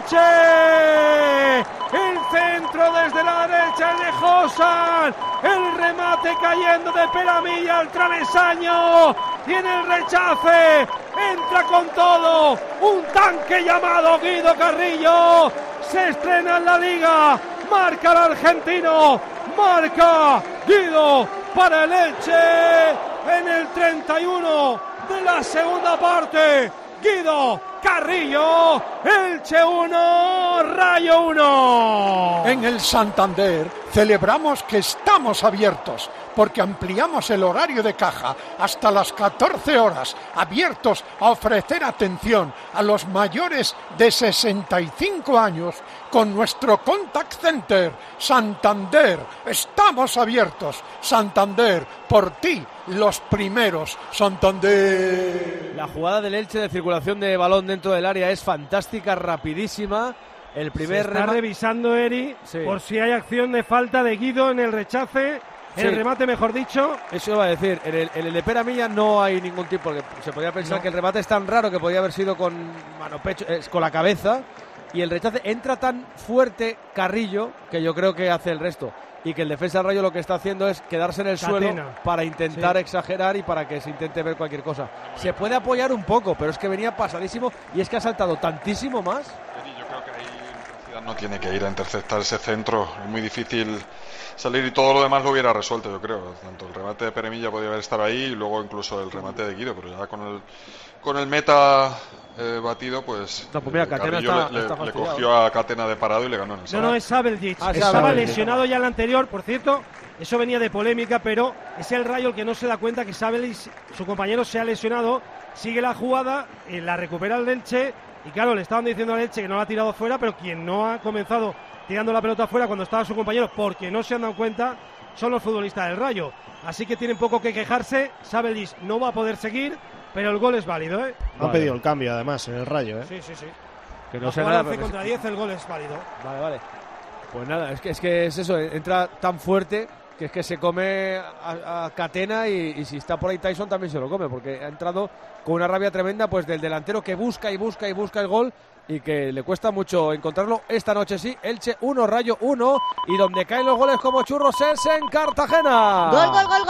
Elche, el centro desde la derecha de Josan, el remate cayendo de Peramilla al travesaño, tiene el rechace, entra con todo, un tanque llamado Guido Carrillo, se estrena en la Liga, marca el argentino, marca Guido para el Elche en el 31 de la segunda parte. Guido Carrillo, Elche 1, Rayo 1. En el Santander celebramos que estamos abiertos porque ampliamos el horario de caja hasta las 14 horas, abiertos a ofrecer atención a los mayores de 65 años con nuestro Contact Center. Santander, estamos abiertos. Santander, por ti, los primeros. Santander. La jugada del Elche de circulación de balón dentro del área es fantástica, rapidísima. El primer se está revisando Eri por si hay acción de falta de Guido en el rechace. El remate, mejor dicho. Eso iba a decir, en el de Peramilla no hay ningún tipo, porque se podía pensar que el remate es tan raro que podía haber sido con mano pecho, con la cabeza, y el rechace entra tan fuerte Carrillo que yo creo que hace el resto. Y que el defensa del Rayo lo que está haciendo es quedarse en el suelo para intentar exagerar y para que se intente ver cualquier cosa. Se puede apoyar un poco, pero es que venía pasadísimo y es que ha saltado tantísimo más. Yo creo que ahí no tiene que ir a interceptar ese centro, es muy difícil salir y todo lo demás lo hubiera resuelto, yo creo. Tanto el remate de Peremilla podía haber estado ahí y luego incluso el remate de Guido, pero ya con el meta batido, pues, mira, Catena le cogió a Catena de parado y le ganó en el No, es Sabeljic. Estaba lesionado ya el anterior, por cierto. Eso venía de polémica, pero es el Rayo el que no se da cuenta que Sabeljic, su compañero, se ha lesionado. Sigue la jugada, la recupera el Elche. Y claro, le estaban diciendo al Elche que no la ha tirado fuera, pero quien no ha comenzado tirando la pelota fuera cuando estaba su compañero, porque no se han dado cuenta, son los futbolistas del Rayo. Así que tienen poco que quejarse. Sabeljic no va a poder seguir, pero el gol es válido, ¿eh? Han pedido el cambio, además, en el Rayo, ¿eh? Sí. Que no sea nada. 11 contra 10, el gol es válido. Vale. Pues nada, es que es eso, entra tan fuerte que es que se come a Catena y si está por ahí Tyson también se lo come, porque ha entrado con una rabia tremenda pues del delantero que busca el gol y que le cuesta mucho encontrarlo. Esta noche sí, Elche 1, Rayo 1, y donde caen los goles como churros es en Cartagena. Gol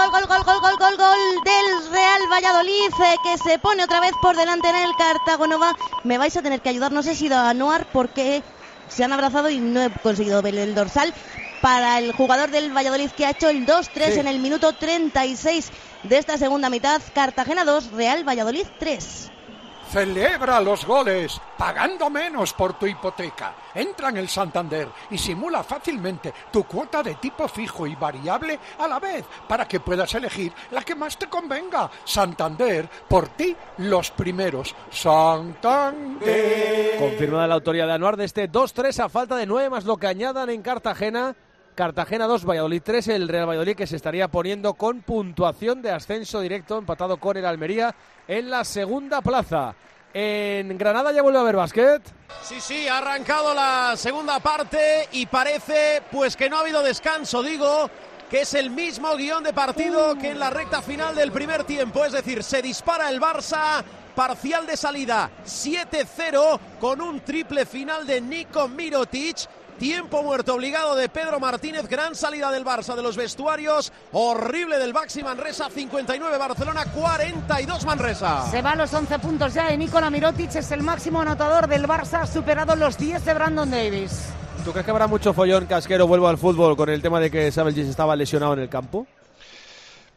del Real Valladolid, que se pone otra vez por delante en el Cartagonova. Me vais a tener que ayudar, no sé si a Anuar, porque se han abrazado y no he conseguido ver el dorsal. Para el jugador del Valladolid, que ha hecho el 2-3 en el minuto 36 de esta segunda mitad. Cartagena 2, Real Valladolid 3. Celebra los goles, pagando menos por tu hipoteca. Entra en el Santander y simula fácilmente tu cuota de tipo fijo y variable a la vez, para que puedas elegir la que más te convenga. Santander, por ti, los primeros. Santander. Confirmada la autoría de Anuar de este 2-3 a falta de 9 más lo que añadan en Cartagena. Cartagena 2, Valladolid 3, el Real Valladolid que se estaría poniendo con puntuación de ascenso directo, empatado con el Almería en la segunda plaza. En Granada ya vuelve a haber básquet. Sí, ha arrancado la segunda parte y parece pues que no ha habido descanso, digo, que es el mismo guión de partido que en la recta final del primer tiempo, es decir, se dispara el Barça, parcial de salida 7-0 con un triple final de Niko Mirotic. Tiempo muerto obligado de Pedro Martínez, gran salida del Barça de los vestuarios, horrible del Baxi Manresa, 59 Barcelona, 42 Manresa. Se va a los 11 puntos ya de Nikola Mirotic, es el máximo anotador del Barça, ha superado los 10 de Brandon Davis. ¿Tú crees que habrá mucho follón casquero, vuelvo al fútbol, con el tema de que Sabeljic estaba lesionado en el campo?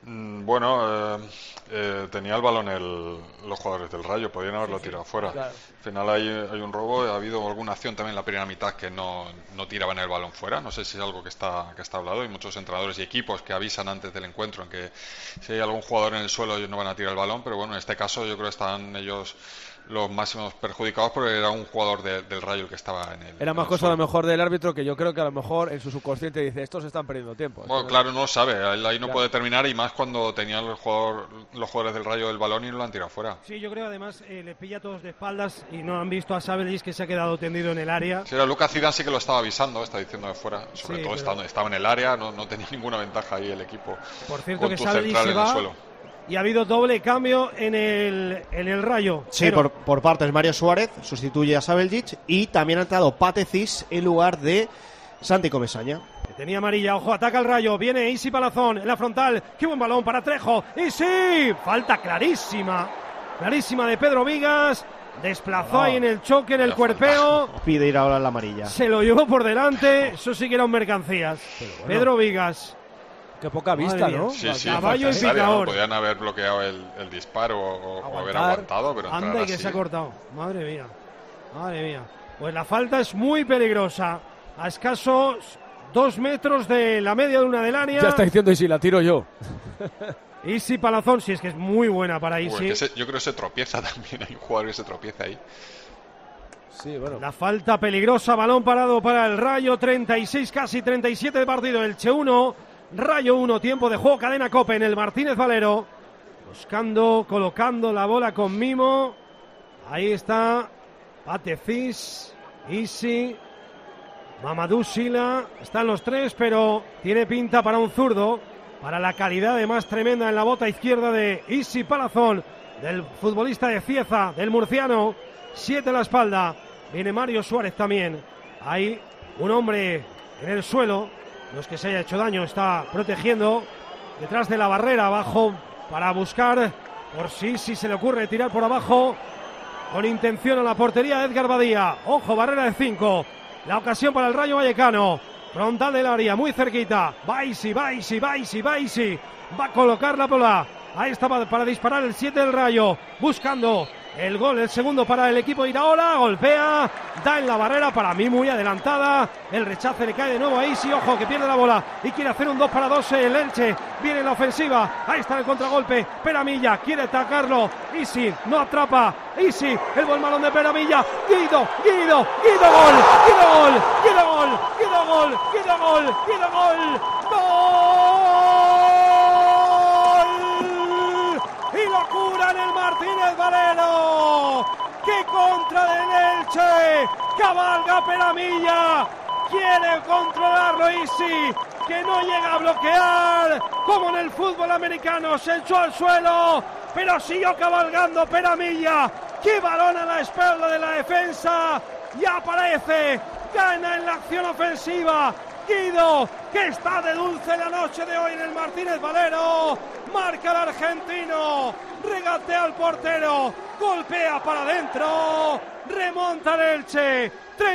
Bueno, tenía el balón los jugadores del Rayo, podían haberlo tirado fuera. Claro. Al final hay un robo, ha habido alguna acción también en la primera mitad que no tiraban el balón fuera. No sé si es algo que está hablado. Hay muchos entrenadores y equipos que avisan antes del encuentro en que si hay algún jugador en el suelo ellos no van a tirar el balón, pero bueno, en este caso yo creo que están ellos los máximos perjudicados porque era un jugador del Rayo el que estaba en el Era más cosa a lo mejor del árbitro, que yo creo que a lo mejor en su subconsciente dice, estos están perdiendo tiempo. Bueno, claro, no lo sabe, ahí no puede terminar, y más cuando tenían los jugadores del Rayo el balón y no lo han tirado fuera. Sí, yo creo además le pilla a todos de espaldas y no han visto a Sabellis, que se ha quedado tendido en el área. Sí, Lucas Zidane sí que lo estaba avisando, está diciendo de fuera, sobre todo pero... estaba en el área, no tenía ninguna ventaja ahí el equipo. Por cierto, que Sabellis se va y ha habido doble cambio en el Rayo. Sí, por partes. Mario Suárez sustituye a Sabeljic y también ha entrado Pate Cis en lugar de Santi Comesaña. Tenía amarilla, ojo, ataca el Rayo, viene Isi Palazón en la frontal, qué buen balón para Trejo, y sí, falta clarísima de Pedro Vigas, desplazó ahí en el choque, en el cuerpeo. Pide ir ahora a la amarilla. Se lo llevó por delante, eso sí que eran mercancías. Bueno. Pedro Vigas. Qué poca vista, ¿no? Sí, caballo y picador. ¿No? Podían haber bloqueado el disparo o haber aguantado, pero anda, y que se ha cortado. Madre mía. Pues la falta es muy peligrosa. A escasos 2 metros de la media luna del área. Ya está diciendo, y si la tiro yo. Isi Palazón, sí, es que es muy buena para Isi. Yo creo que se tropieza también. Hay un jugador que se tropieza ahí. Sí, bueno. La falta peligrosa, balón parado para el Rayo. 36, casi 37 de partido. Elche 1. Rayo 1, tiempo de juego, cadena COPE en el Martínez Valero. Buscando, colocando la bola con mimo. Ahí está Pate Cis, Isi, Mamadou Sila. Están los tres, pero tiene pinta para un zurdo. Para la calidad además tremenda en la bota izquierda de Isi Palazón, del futbolista de Cieza, del murciano. 7 a la espalda. Viene Mario Suárez también. Hay un hombre en el suelo. No es que se haya hecho daño, está protegiendo detrás de la barrera, abajo, para buscar, por si se le ocurre tirar por abajo, con intención a la portería de Edgar Badía. Ojo, barrera de 5, la ocasión para el Rayo Vallecano, frontal del área, muy cerquita, va Isi, va a colocar la bola, ahí está para disparar el 7 del Rayo, buscando el gol, el segundo para el equipo de Iraola, golpea, da en la barrera, para mí muy adelantada, el rechace le cae de nuevo a Isi, ojo que pierde la bola y quiere hacer un 2-2 el Elche, viene en la ofensiva, ahí está el contragolpe, Peramilla quiere atacarlo, Isi no atrapa, Isi, el buen balón de Peramilla, Guido, y locura en el Martínez Valero. ¡Qué contra del Elche! Cabalga Peramilla, quiere controlarlo Isi, que no llega a bloquear, como en el fútbol americano, se echó al suelo, pero siguió cabalgando Peramilla. ¡Qué balón a la espalda de la defensa! Y aparece, gana en la acción ofensiva Guido, que está de dulce la noche de hoy en el Martínez Valero. Marca el argentino, regatea al portero, golpea para adentro, remonta el Elche.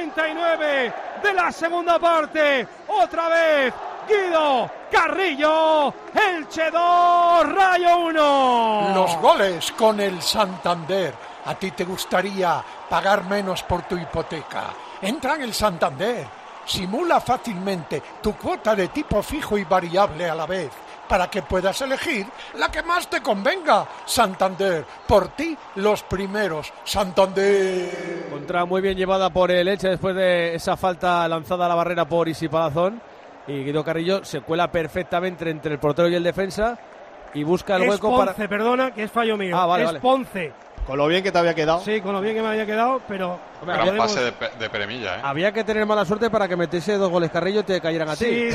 39 de la segunda parte, otra vez Guido, Carrillo, Elche 2, Rayo 1. Los goles con el Santander. ¿A ti te gustaría pagar menos por tu hipoteca? Entra en el Santander. Simula fácilmente tu cuota de tipo fijo y variable a la vez, para que puedas elegir la que más te convenga. Santander, por ti los primeros. Santander. Contra muy bien llevada por el Elche después de esa falta lanzada a la barrera por Isi Palazón, y Guido Carrillo se cuela perfectamente entre el portero y el defensa y busca el hueco Ponce, para... perdona, que es fallo mío. Vale. Ponce. Con lo bien que te había quedado. Sí, con lo bien que me había quedado, pero... Gran pase de Peremilla, ¿eh? Había que tener mala suerte para que metiese 2 goles Carrillo y te cayeran a ti.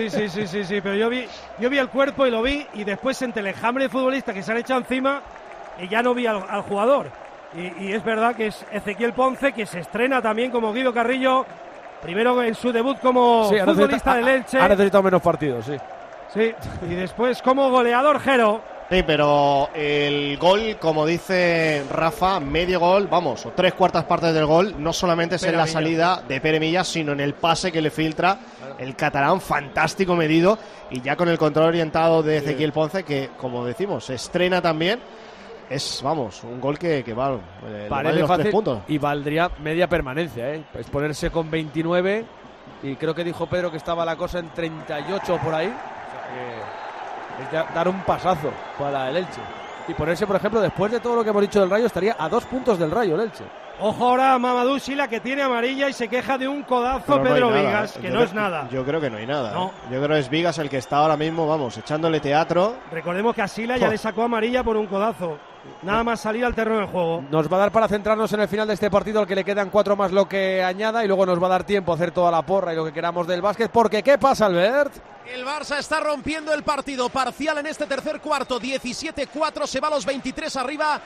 Sí, pero yo vi el cuerpo y lo vi, y después entre el enjambre de futbolistas que se han echado encima, y ya no vi al jugador. Y es verdad que es Ezequiel Ponce, que se estrena también como Guido Carrillo, primero en su debut como futbolista del Elche. Ha necesitado menos partidos, sí. Sí, y después como goleador Jero. Sí, pero el gol, como dice Rafa, medio gol, vamos, o 3/4 partes del gol, no solamente es en la salida de Peremilla, sino en el pase que le filtra el catalán fantástico medido y ya con el control orientado de Ezequiel Ponce, que como decimos, se estrena también. Es, vamos, un gol que vale los fácil 3 puntos. y valdría media permanencia, ¿eh? Es ponerse con 29 y creo que dijo Pedro que estaba la cosa en 38 por ahí. O sea que es ya dar un pasazo para el Elche. Y ponerse, por ejemplo, después de todo lo que hemos dicho del Rayo, estaría a 2 puntos del Rayo el Elche. Ojo ahora Mamadou Sila, que tiene amarilla y se queja de un codazo Pedro Vigas, que no es nada. Yo creo que no hay nada. No. Yo creo que es Vigas el que está ahora mismo, vamos, echándole teatro. Recordemos que a Sila ya le sacó amarilla por un codazo. Nada más salir al terreno del juego. Nos va a dar para centrarnos en el final de este partido, al que le quedan 4 más lo que añada, y luego nos va a dar tiempo a hacer toda la porra y lo que queramos del básquet, porque ¿qué pasa, Albert? El Barça está rompiendo el partido parcial en este tercer cuarto, 17-4, se va a los 23 arriba,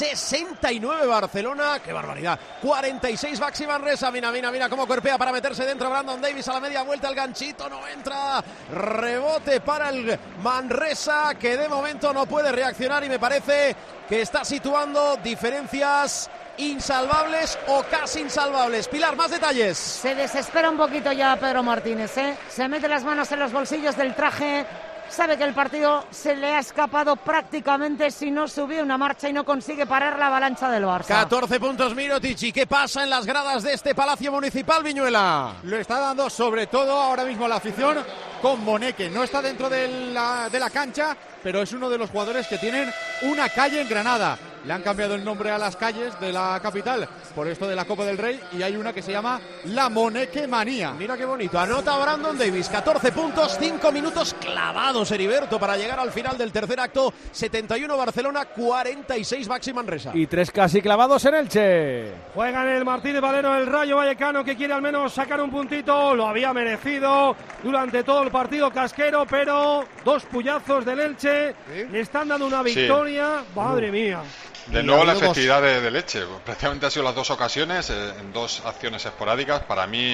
69 Barcelona, qué barbaridad, 46 Baxi Manresa, mira cómo cuerpea para meterse dentro Brandon Davis a la media vuelta, el ganchito no entra, rebote para el Manresa, que de momento no puede reaccionar y me parece que está situando diferencias insalvables o casi insalvables. Pilar, más detalles. Se desespera un poquito ya Pedro Martínez, ¿eh? Se mete las manos en los bolsillos del traje, sabe que el partido se le ha escapado prácticamente si no sube una marcha y no consigue parar la avalancha del Barça. 14 puntos Mirotic. ¿Y qué pasa en las gradas de este Palacio Municipal, Viñuela? Lo está dando sobre todo ahora mismo la afición con Moneque. No está dentro de la cancha, pero es uno de los jugadores que tienen una calle en Granada. Le han cambiado el nombre a las calles de la capital por esto de la Copa del Rey y hay una que se llama La Moneque Manía. Mira qué bonito. Anota Brandon Davis, 14 puntos, 5 minutos clavados, Heriberto, para llegar al final del tercer acto. 71 Barcelona, 46 Baxi Manresa. Y 3 casi clavados en Elche. Juega en el Martínez Valero el Rayo Vallecano, que quiere al menos sacar un puntito. Lo había merecido durante todo el partido casquero, pero 2 puyazos del Elche le están dando una victoria. Sí. Madre mía. De nuevo la efectividad de Elche. Prácticamente han sido las 2 ocasiones, en 2 acciones esporádicas. Para mí,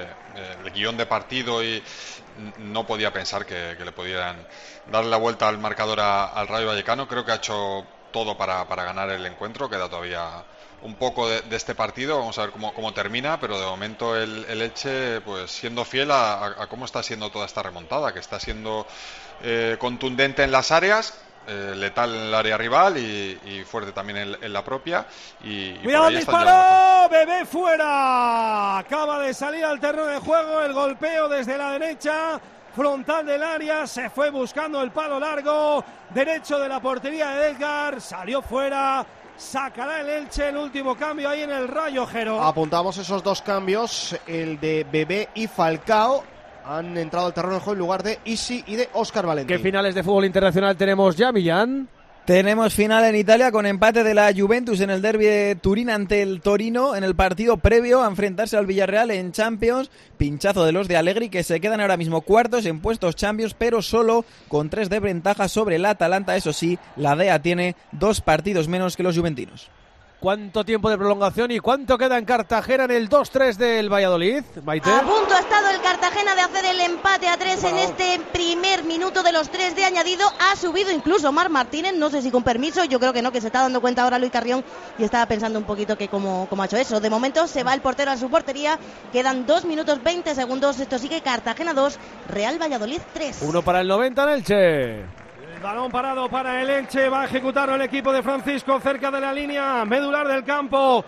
el guión de partido y no podía pensar que le pudieran darle la vuelta al marcador al Rayo Vallecano. Creo que ha hecho todo para ganar el encuentro. Queda todavía un poco de este partido. Vamos a ver cómo termina, pero de momento el Elche, pues siendo fiel a cómo está siendo toda esta remontada, que está siendo contundente en las áreas, letal en el área rival y fuerte también en la propia. ¡Cuidado el disparo! ¡Bebé fuera! Acaba de salir al terreno de juego, el golpeo desde la derecha, frontal del área, se fue buscando el palo largo, derecho de la portería de Edgar, salió fuera. Sacará el Elche el último cambio ahí en el Rayo, Jero. Apuntamos esos 2 cambios, el de Bebé y Falcao. Han entrado al terreno de juego en lugar de Isi y de Óscar Valentín. ¿Qué finales de fútbol internacional tenemos ya, Millán? Tenemos final en Italia con empate de la Juventus en el derbi de Turín ante el Torino en el partido previo a enfrentarse al Villarreal en Champions. Pinchazo de los de Allegri, que se quedan ahora mismo cuartos en puestos Champions, pero solo con 3 de ventaja sobre el Atalanta. Eso sí, la DEA tiene 2 partidos menos que los juventinos. ¿Cuánto tiempo de prolongación y cuánto queda en Cartagena en el 2-3 del Valladolid, Maite? A punto ha estado el Cartagena de hacer el empate a 3 en este primer minuto de los 3 de añadido. Ha subido incluso Marc Martínez, no sé si con permiso, yo creo que no, que se está dando cuenta ahora Luis Carrión y estaba pensando un poquito que cómo ha hecho eso. De momento se va el portero a su portería, quedan 2 minutos 20 segundos, esto sigue Cartagena 2, Real Valladolid 3. 1 para el 90 en Elche. Balón parado para el Elche, va a ejecutarlo el equipo de Francisco cerca de la línea medular del campo.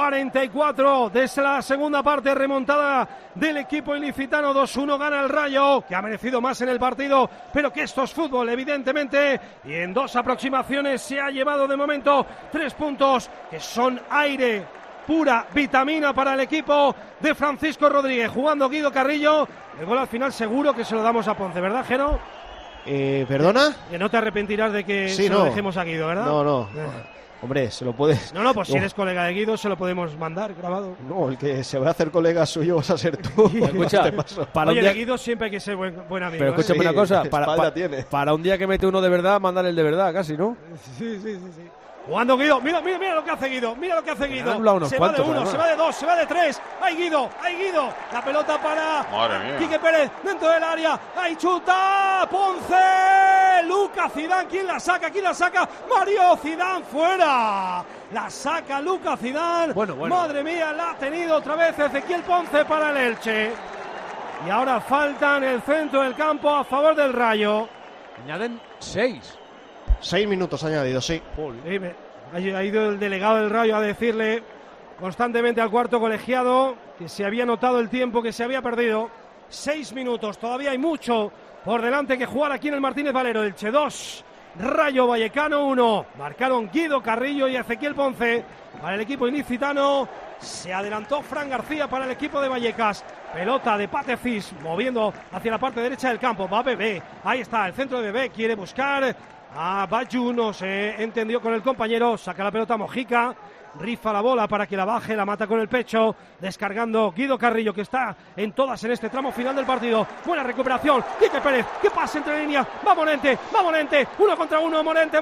44 desde la segunda parte, remontada del equipo ilicitano. 2-1 gana el Rayo, que ha merecido más en el partido, pero que esto es fútbol evidentemente, y en 2 aproximaciones se ha llevado de momento 3 puntos que son aire, pura vitamina para el equipo de Francisco Rodríguez. Jugando Guido Carrillo, el gol al final seguro que se lo damos a Ponce, ¿verdad, Geno? ¿Perdona? Que no te arrepentirás de que sí, se lo dejemos a Guido, ¿verdad? No. Hombre, se lo puedes... No, pues si eres colega de Guido se lo podemos mandar grabado. No, el que se va a hacer colega suyo vas a ser tú. Escucha, oye, de Guido siempre hay que ser buen amigo. Pero escúchame una cosa, para un día que mete uno de verdad, mándale el de verdad casi, ¿no? Sí. Jugando Guido, mira lo que hace Guido, se va de 1, se va de 2, se va de 3, ¡ay Guido! La pelota para Quique Pérez dentro del área, ¡ay chuta! ¡Ponce! Lucas Zidane, ¿quién la saca? Mario Zidane fuera, la saca Lucas Zidane, bueno. Madre mía, la ha tenido otra vez Ezequiel Ponce para el Elche. Y ahora falta en el centro del campo a favor del Rayo. Añaden 6. 6 minutos añadidos, sí. Ha ido el delegado del Rayo a decirle constantemente al cuarto colegiado que se había notado el tiempo que se había perdido. 6 minutos, todavía hay mucho por delante que jugar aquí en el Martínez Valero. Elche 2, Rayo Vallecano 1. Marcaron Guido Carrillo y Ezequiel Ponce para el equipo ilicitano. Se adelantó Fran García para el equipo de Vallecas. Pelota de Patefis moviendo hacia la parte derecha del campo. Va Bebé, ahí está el centro de Bebé, quiere buscar a Bayou, no se entendió con el compañero, saca la pelota Mojica, rifa la bola para que la baje, la mata con el pecho, descargando Guido Carrillo, que está en todas en este tramo final del partido. Buena recuperación, Quique Pérez, que pasa entre líneas, va Morente, 1 contra 1, Morente,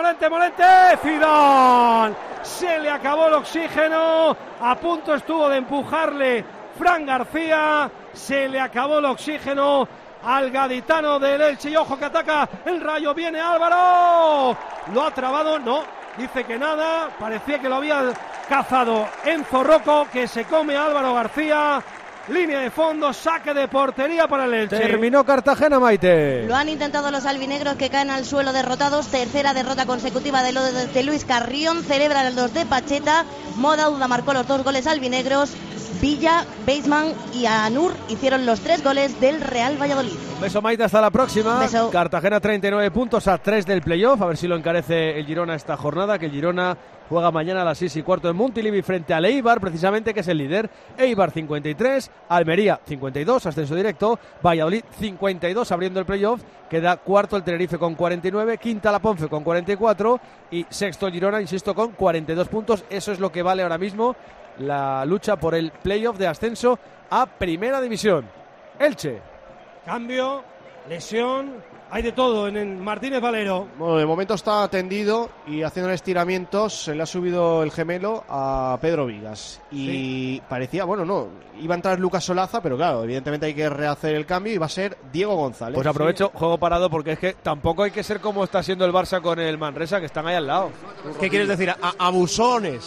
Zidane, se le acabó el oxígeno, a punto estuvo de empujarle Fran García, se le acabó el oxígeno al gaditano del Elche, y ojo que ataca el Rayo, viene Álvaro, lo ha trabado, no, dice que nada, parecía que lo había cazado Enzo Rocco, que se come a Álvaro García, línea de fondo, saque de portería para el Elche. Terminó Cartagena, Maite. Lo han intentado los albinegros, que caen al suelo derrotados, tercera derrota consecutiva de Luis Carrión, celebran los de Pacheta, Modauda marcó los 2 goles albinegros, Villa, Baseman y Anur hicieron los 3 goles del Real Valladolid. Un beso, Maite, hasta la próxima. Beso. Cartagena 39 puntos a 3 del playoff, a ver si lo encarece el Girona esta jornada, que el Girona juega mañana a las 6:15 en Montilivi frente al Eibar, precisamente, que es el líder. Eibar 53, Almería 52, ascenso directo, Valladolid 52 abriendo el playoff, queda cuarto el Tenerife con 49, quinta la Ponce con 44 y sexto el Girona, insisto, con 42 puntos. Eso es lo que vale ahora mismo la lucha por el playoff de ascenso a Primera División. Elche. Cambio, lesión, hay de todo en el Martínez Valero. Bueno, de momento está tendido y haciendo estiramientos. Se le ha subido el gemelo a Pedro Vigas. Y parecía, iba a entrar Lucas Solaza, pero claro, evidentemente hay que rehacer el cambio y va a ser Diego González. Pues aprovecho, juego parado, porque es que tampoco hay que ser como está siendo el Barça con el Manresa, que están ahí al lado. ¿Qué quieres decir? Abusones.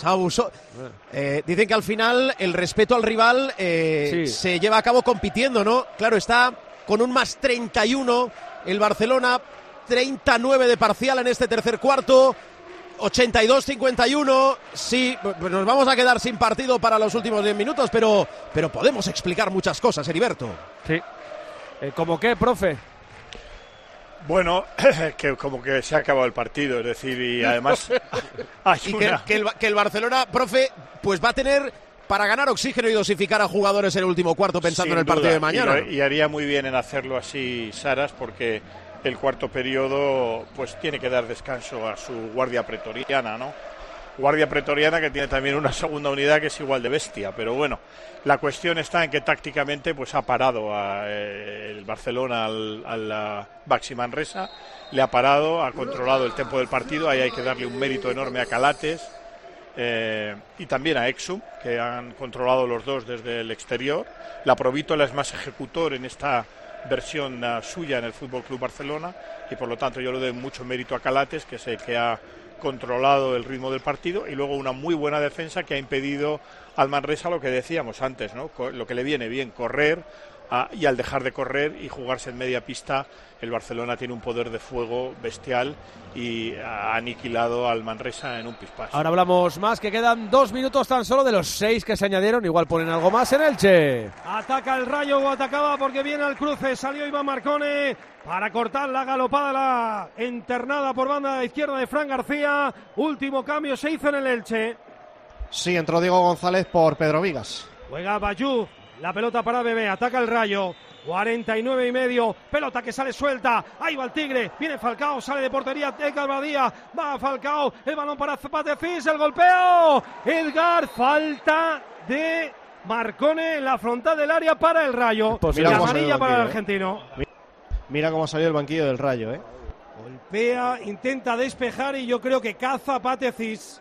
Dicen que al final el respeto al rival se lleva a cabo compitiendo, ¿no? Claro, está con un más 31 el Barcelona, 39 de parcial en este tercer cuarto, 82-51. Sí, nos vamos a quedar sin partido para los últimos 10 minutos, pero podemos explicar muchas cosas, Heriberto. Sí. ¿Cómo qué, profe? Bueno, que como que se ha acabado el partido, es decir, y además que el Barcelona, profe, pues va a tener para ganar oxígeno y dosificar a jugadores en el último cuarto, pensando en el partido de mañana. Y haría muy bien en hacerlo así Saras, porque el cuarto periodo pues tiene que dar descanso a su guardia pretoriana, ¿no? Guardia pretoriana que tiene también una segunda unidad que es igual de bestia, pero bueno, la cuestión está en que tácticamente pues ha parado el Barcelona al Baxi Manresa, le ha parado, ha controlado el tempo del partido. Ahí hay que darle un mérito enorme a Calates y también a Exum, que han controlado los dos desde el exterior. La Provítola es más ejecutor en esta versión suya en el Fútbol Club Barcelona, y por lo tanto yo le doy mucho mérito a Calates, que es el que ha controlado el ritmo del partido, y luego una muy buena defensa que ha impedido al Manresa lo que decíamos antes, ¿no? Lo que le viene bien, correr, y al dejar de correr y jugarse en media pista, el Barcelona tiene un poder de fuego bestial y ha aniquilado al Manresa en un pispás. Ahora hablamos más, que quedan 2 minutos tan solo de los 6 que se añadieron. Igual ponen algo más en Elche. Ataca el Rayo, o atacaba porque viene al cruce, salió Iván Marcone para cortar la galopada, la internada por banda izquierda de Fran García. Último cambio se hizo en el Elche. Sí, entró Diego González por Pedro Vigas. Juega Bayou, la pelota para Bebé, ataca el Rayo. 49,5, pelota que sale suelta, ahí va el Tigre, viene Falcao, sale de portería Edgar Badía, va Falcao, el balón para Patefis, el golpeo, Edgar, falta de Marcone en la frontal del área para el Rayo, pues y amarilla para el argentino. Mira cómo ha salido el banquillo del Rayo, Golpea, intenta despejar y yo creo que caza Patefis.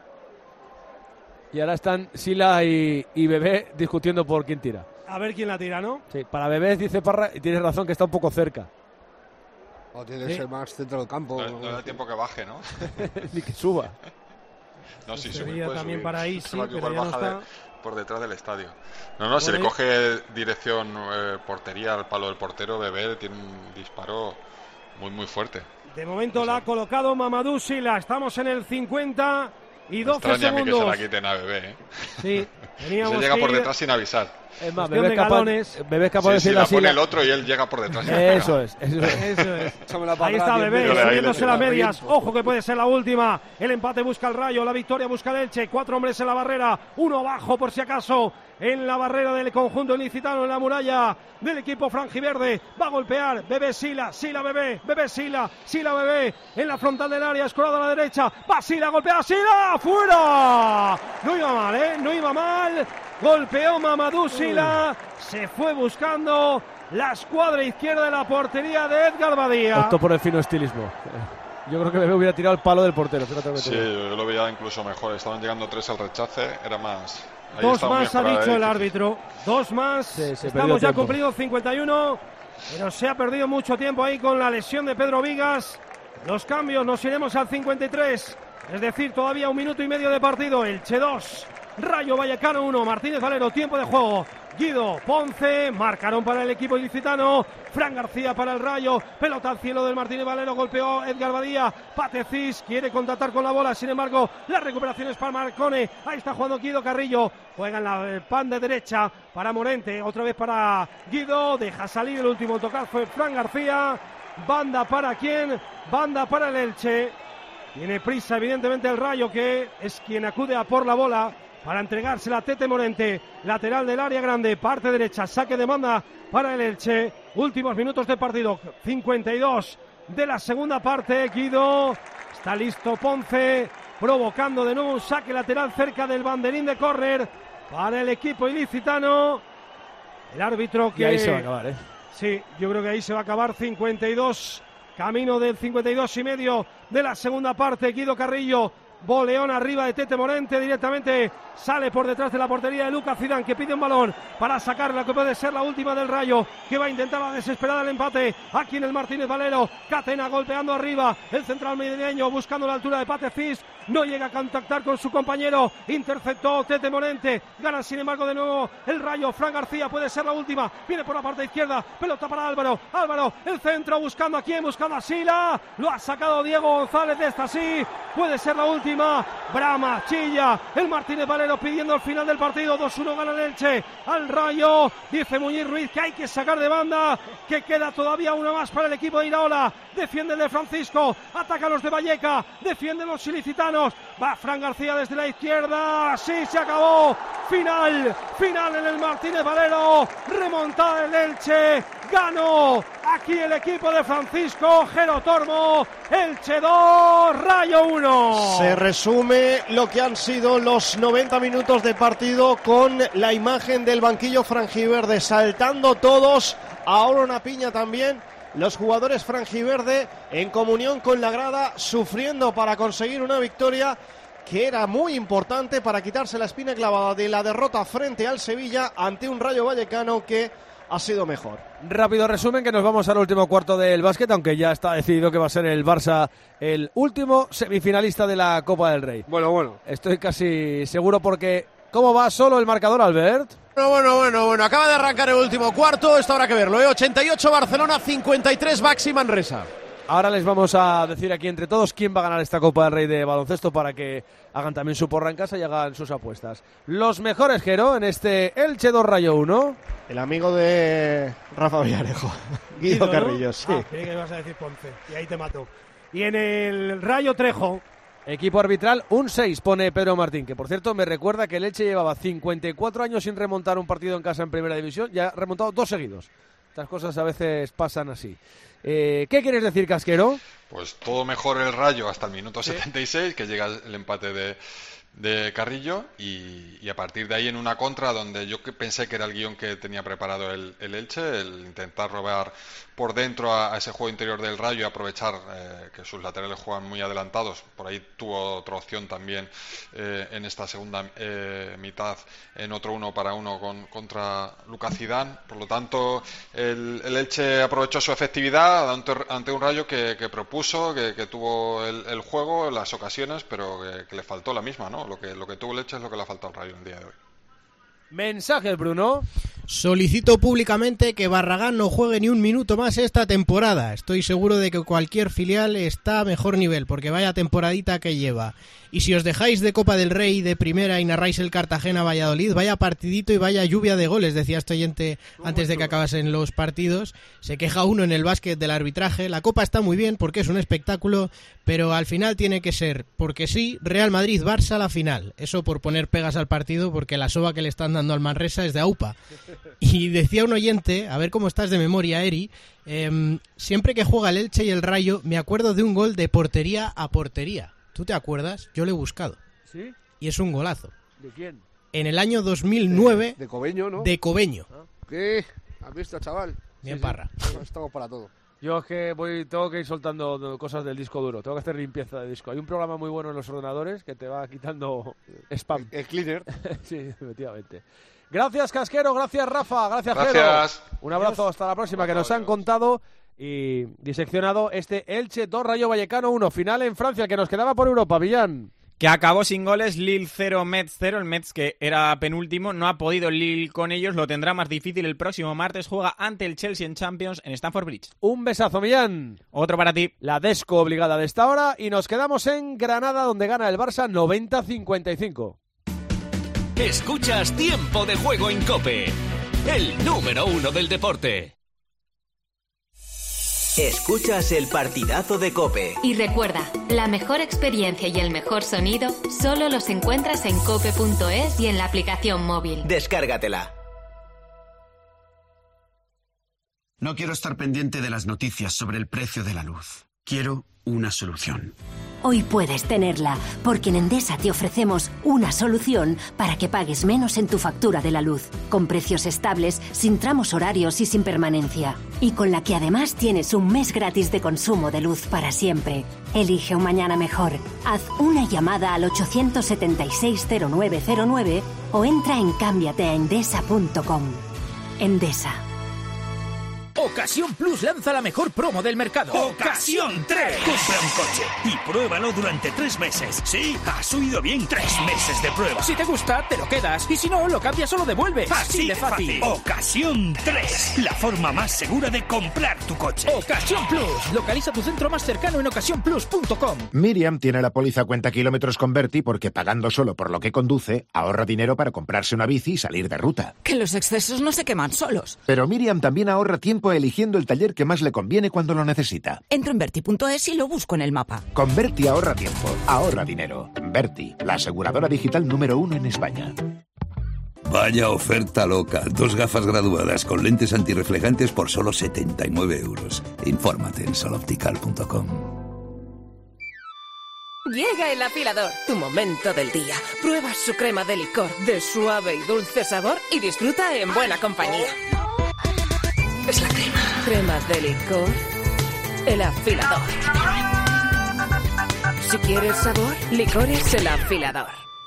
Y ahora están Sila y Bebé discutiendo por quién tira. A ver quién la tira, ¿no? Sí, para Bebés dice Parra, y tienes razón, que está un poco cerca. O tiene que ser más centro del campo. No da tiempo que baje, ¿no? Ni que suba. No, sí, Sería puede también subir. para Isi, Creo que pero igual ya no baja está. por detrás del estadio. No, si le coge dirección portería al palo del portero, Bebé tiene un disparo muy fuerte. De momento la ha colocado Mamadou Sila. Estamos en el 50 y 12 Extraña a mí que se segundos. la quiten a Bebé, ¿eh? Sí, teníamos Se llega que por ir- detrás sin avisar. Es más, Cuestión de galones. Bebé es capaz de Sí, decirle la así. pone el otro y él llega por detrás. Eso es. Eso es. Échamela para Ahí atrás, está bien, Bebé, bien. subiéndose las medias. Ojo que puede ser la última. El empate busca el Rayo, la victoria busca el Elche. 4 hombres en la barrera, uno abajo por si acaso. En la barrera del conjunto ilicitano, en la muralla del equipo franjiverde. Va a golpear Bebé Sila, Bebé, Bebé Sila Bebé. En la frontal del área, escorado a la derecha. Va Sila, golpea Sila, ¡fuera! No iba mal, no iba mal. Golpeó Mamadou Sila, se fue buscando la escuadra izquierda de la portería de Edgar Badía. Optó por el fino estilismo. Yo creo que Bebé hubiera tirado el palo del portero. Fíjate lo que Sí, te digo. yo lo veía incluso mejor. Estaban llegando 3 al rechace, era más. Ahí Dos estaba más ha mejorada, dicho el difícil. árbitro. Dos más. se perdió Estamos ya tiempo. cumplidos 51. Pero se ha perdido mucho tiempo ahí con la lesión de Pedro Vigas. Los cambios, nos iremos al 53. Es decir, todavía 1 minuto y medio de partido. Elche 2, Rayo Vallecano 1. Martínez Valero, tiempo de juego. Guido, Ponce, marcaron para el equipo ilicitano. Fran García para el Rayo. Pelota al cielo del Martínez Valero. Golpeó Edgar Badía. Patecis quiere contactar con la bola. Sin embargo, la recuperación es para Marcone. Ahí está jugando Guido Carrillo. Juega en la pan de derecha para Morente. Otra vez para Guido. Deja salir el último tocar. Fue Fran García. Banda para quién? Banda para el Elche. Tiene prisa, evidentemente, el Rayo, que es quien acude a por la bola para entregársela a Tete Morente, lateral del área grande, parte derecha, saque de banda para el Elche. Últimos minutos de partido, 52 de la segunda parte. Guido, está listo Ponce, provocando de nuevo un saque lateral cerca del banderín de córner para el equipo ilicitano. El árbitro que... Y ahí se va a acabar, Sí, yo creo que ahí se va a acabar. 52, camino del 52 y medio de la segunda parte. Guido Carrillo, voleón arriba de Tete Morente, directamente sale por detrás de la portería de Lucas Zidane, que pide un balón para sacar la que puede ser la última del Rayo, que va a intentar la desesperada el empate aquí en el Martínez Valero. Catena golpeando arriba, el central madrileño buscando la altura de Patecis, no llega a contactar con su compañero, interceptó Tete Morente, gana sin embargo de nuevo el Rayo. Fran García, puede ser la última, viene por la parte izquierda, pelota para Álvaro, el centro buscando a quién, buscando a Sila, lo ha sacado Diego González de esta, sí, puede ser la última. Brama, chilla el Martínez Valero pidiendo el final del partido. 2-1 gana el Elche al Rayo. Dice Muñiz Ruiz que hay que sacar de banda, que queda todavía una más para el equipo de Iraola. Defiende el de Francisco, ataca a los de Valleca, defienden los ilicitanos. Va Fran García desde la izquierda. Sí, se acabó. Final en el Martínez Valero. Remontada el Elche. Ganó aquí el equipo de Francisco Jero Tormo. Elche 2, Rayo 1. Se resume lo que han sido los 90 minutos de partido con la imagen del banquillo franjiverde, saltando todos, ahora una piña también, los jugadores franjiverde en comunión con la grada, sufriendo para conseguir una victoria que era muy importante para quitarse la espina clavada de la derrota frente al Sevilla ante un Rayo Vallecano que ha sido mejor. Rápido resumen, que nos vamos al último cuarto del básquet, aunque ya está decidido que va a ser el Barça el último semifinalista de la Copa del Rey. Bueno. Estoy casi seguro porque... ¿Cómo va solo el marcador, Albert? Bueno, acaba de arrancar el último cuarto, esto habrá que verlo, 88 Barcelona, 53 Baxi Manresa. Ahora les vamos a decir aquí entre todos quién va a ganar esta Copa del Rey de baloncesto para que hagan también su porra en casa y hagan sus apuestas. Los mejores, Jero, en este Elche 2 Rayo 1. El amigo de Rafa Villarejo, Guido Carrillo, ¿no? sí. Creí que ibas a decir Ponce, y ahí te mato. Y en el Rayo Trejo. Equipo arbitral, un 6 pone Pedro Martín, que por cierto me recuerda que el Elche llevaba 54 años sin remontar un partido en casa en Primera División, ya ha remontado 2 seguidos. Estas cosas a veces pasan así. ¿Qué quieres decir, Casquero? Pues todo mejor el Rayo hasta el minuto 76, que llega el empate Carrillo y a partir de ahí en una contra donde yo pensé que era el guión que tenía preparado el Elche, el intentar robar por dentro a ese juego interior del Rayo y aprovechar que sus laterales juegan muy adelantados. Por ahí tuvo otra opción también en esta segunda mitad en otro 1-1 contra Lucas Zidane. Por lo tanto el Elche aprovechó su efectividad ante un Rayo que propuso, que tuvo el juego, las ocasiones, pero que le faltó la misma, ¿no? Lo que tuvo el Elche es lo que le ha faltado al Rayo en el día de hoy. Mensajes, Bruno. Solicito públicamente que Barragán no juegue ni un minuto más esta temporada. Estoy seguro de que cualquier filial está a mejor nivel, porque vaya temporadita que lleva. Y si os dejáis de Copa del Rey de primera y narráis el Cartagena-Valladolid, vaya partidito y vaya lluvia de goles, decía este oyente antes de que acabasen los partidos. Se queja uno en el básquet del arbitraje. La Copa está muy bien porque es un espectáculo, pero al final tiene que ser, porque sí, Real Madrid-Barça la final. Eso por poner pegas al partido, porque la soba que le están dando al Manresa es de aupa. Y decía un oyente, a ver cómo estás de memoria, Eri, siempre que juega el Elche y el Rayo, me acuerdo de un gol de portería a portería. ¿Tú te acuerdas? Yo lo he buscado. ¿Sí? Y es un golazo. ¿De quién? En el año 2009. De Cobeño, ¿no? De Cobeño. ¿Qué? ¿Has visto, chaval? Bien parra. Estamos para todo. Yo es que tengo que ir soltando cosas del disco duro, tengo que hacer limpieza de disco. Hay un programa muy bueno en los ordenadores que te va quitando spam. El cleaner. Sí, efectivamente. Gracias, Casquero, gracias, Rafa, gracias, Jero. Un abrazo, hasta la próxima, que nos han contado y diseccionado este Elche 2, Rayo Vallecano 1, final en Francia, el que nos quedaba por Europa, Villán. Que acabó sin goles, Lille 0, Metz 0. El Metz, que era penúltimo, no ha podido el Lille con ellos, lo tendrá más difícil el próximo martes. Juega ante el Chelsea en Champions en Stamford Bridge. Un besazo, Millán. Otro para ti. La desco obligada de esta hora y nos quedamos en Granada, donde gana el Barça 90-55. Escuchas Tiempo de Juego en COPE, el número 1 del deporte. Escuchas el partidazo de COPE. Y recuerda, la mejor experiencia y el mejor sonido solo los encuentras en cope.es y en la aplicación móvil. Descárgatela. No quiero estar pendiente de las noticias sobre el precio de la luz. Quiero una solución. Hoy puedes tenerla, porque en Endesa te ofrecemos una solución para que pagues menos en tu factura de la luz, con precios estables, sin tramos horarios y sin permanencia. Y con la que además tienes un mes gratis de consumo de luz para siempre. Elige un mañana mejor. Haz una llamada al 876-0909 o entra en cámbiateaendesa.com. Endesa. Ocasión Plus lanza la mejor promo del mercado. ¡Ocasión 3! Compra un coche y pruébalo durante 3 meses. Sí, has oído bien, 3 meses de prueba. Si te gusta, te lo quedas. Y si no, lo cambias o lo devuelves. Así de fácil. Ocasión 3. La forma más segura de comprar tu coche. Ocasión Plus. Localiza tu centro más cercano en ocasiónplus.com. Miriam tiene la póliza cuenta kilómetros con Berti porque pagando solo por lo que conduce, ahorra dinero para comprarse una bici y salir de ruta. Que los excesos no se queman solos. Pero Miriam también ahorra tiempo eligiendo el taller que más le conviene cuando lo necesita. Entro en Berti.es y lo busco en el mapa. Con Berti ahorra tiempo, ahorra dinero. Berti, la aseguradora digital número 1 en España. Vaya oferta loca. 2 gafas graduadas con lentes antirreflejantes por solo 79 euros. Infórmate en soloptical.com. Llega el afilador, tu momento del día. Prueba su crema de licor de suave y dulce sabor y disfruta en buena compañía. Es la crema de licor, el afilador. Si quieres sabor, licores el afilador.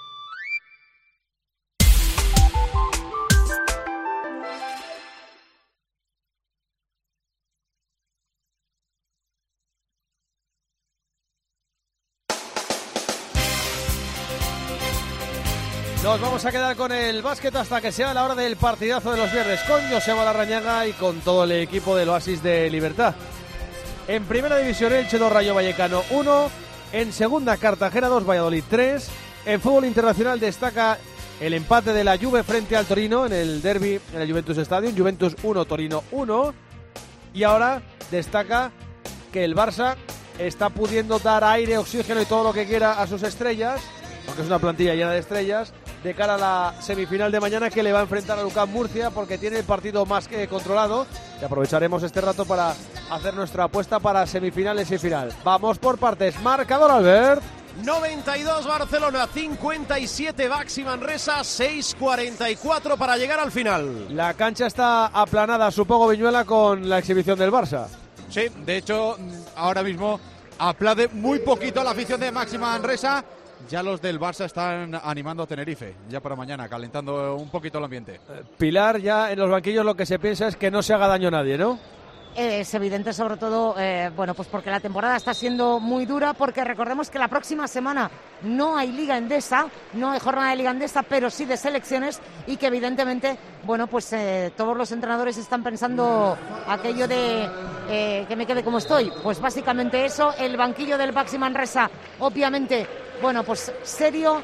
Nos vamos a quedar con el básquet hasta que sea la hora del partidazo de los viernes con Joseba Larrañaga y con todo el equipo del Oasis de Libertad. En primera división, Elche 2, Rayo Vallecano 1. En segunda, Cartagena 2, Valladolid 3. En fútbol internacional destaca el empate de la Juve frente al Torino en el derbi en el Juventus Stadium. Juventus 1, Torino 1. Y ahora destaca que el Barça está pudiendo dar aire, oxígeno y todo lo que quiera a sus estrellas, aunque es una plantilla llena de estrellas, de cara a la semifinal de mañana que le va a enfrentar a Lucán Murcia, porque tiene el partido más que controlado. Y aprovecharemos este rato para hacer nuestra apuesta para semifinales y final. Vamos por partes. Marcador, Albert. 92 Barcelona, 57 Baxi Manresa, 6:44 para llegar al final. La cancha está aplanada, supongo, Viñuela, con la exhibición del Barça. Sí, de hecho, ahora mismo aplaude muy poquito la afición de Baxi Manresa. Ya los del Barça están animando a Tenerife, ya para mañana, calentando un poquito el ambiente. Pilar, ya en los banquillos lo que se piensa es que no se haga daño a nadie, ¿no? Es evidente, sobre todo, pues porque la temporada está siendo muy dura, porque recordemos que la próxima semana no hay Liga Endesa, no hay jornada de Liga Endesa, pero sí de selecciones, y que evidentemente, pues todos los entrenadores están pensando aquello de que me quede como estoy. Pues básicamente eso, el banquillo del Baxi Manresa, obviamente, pues serio,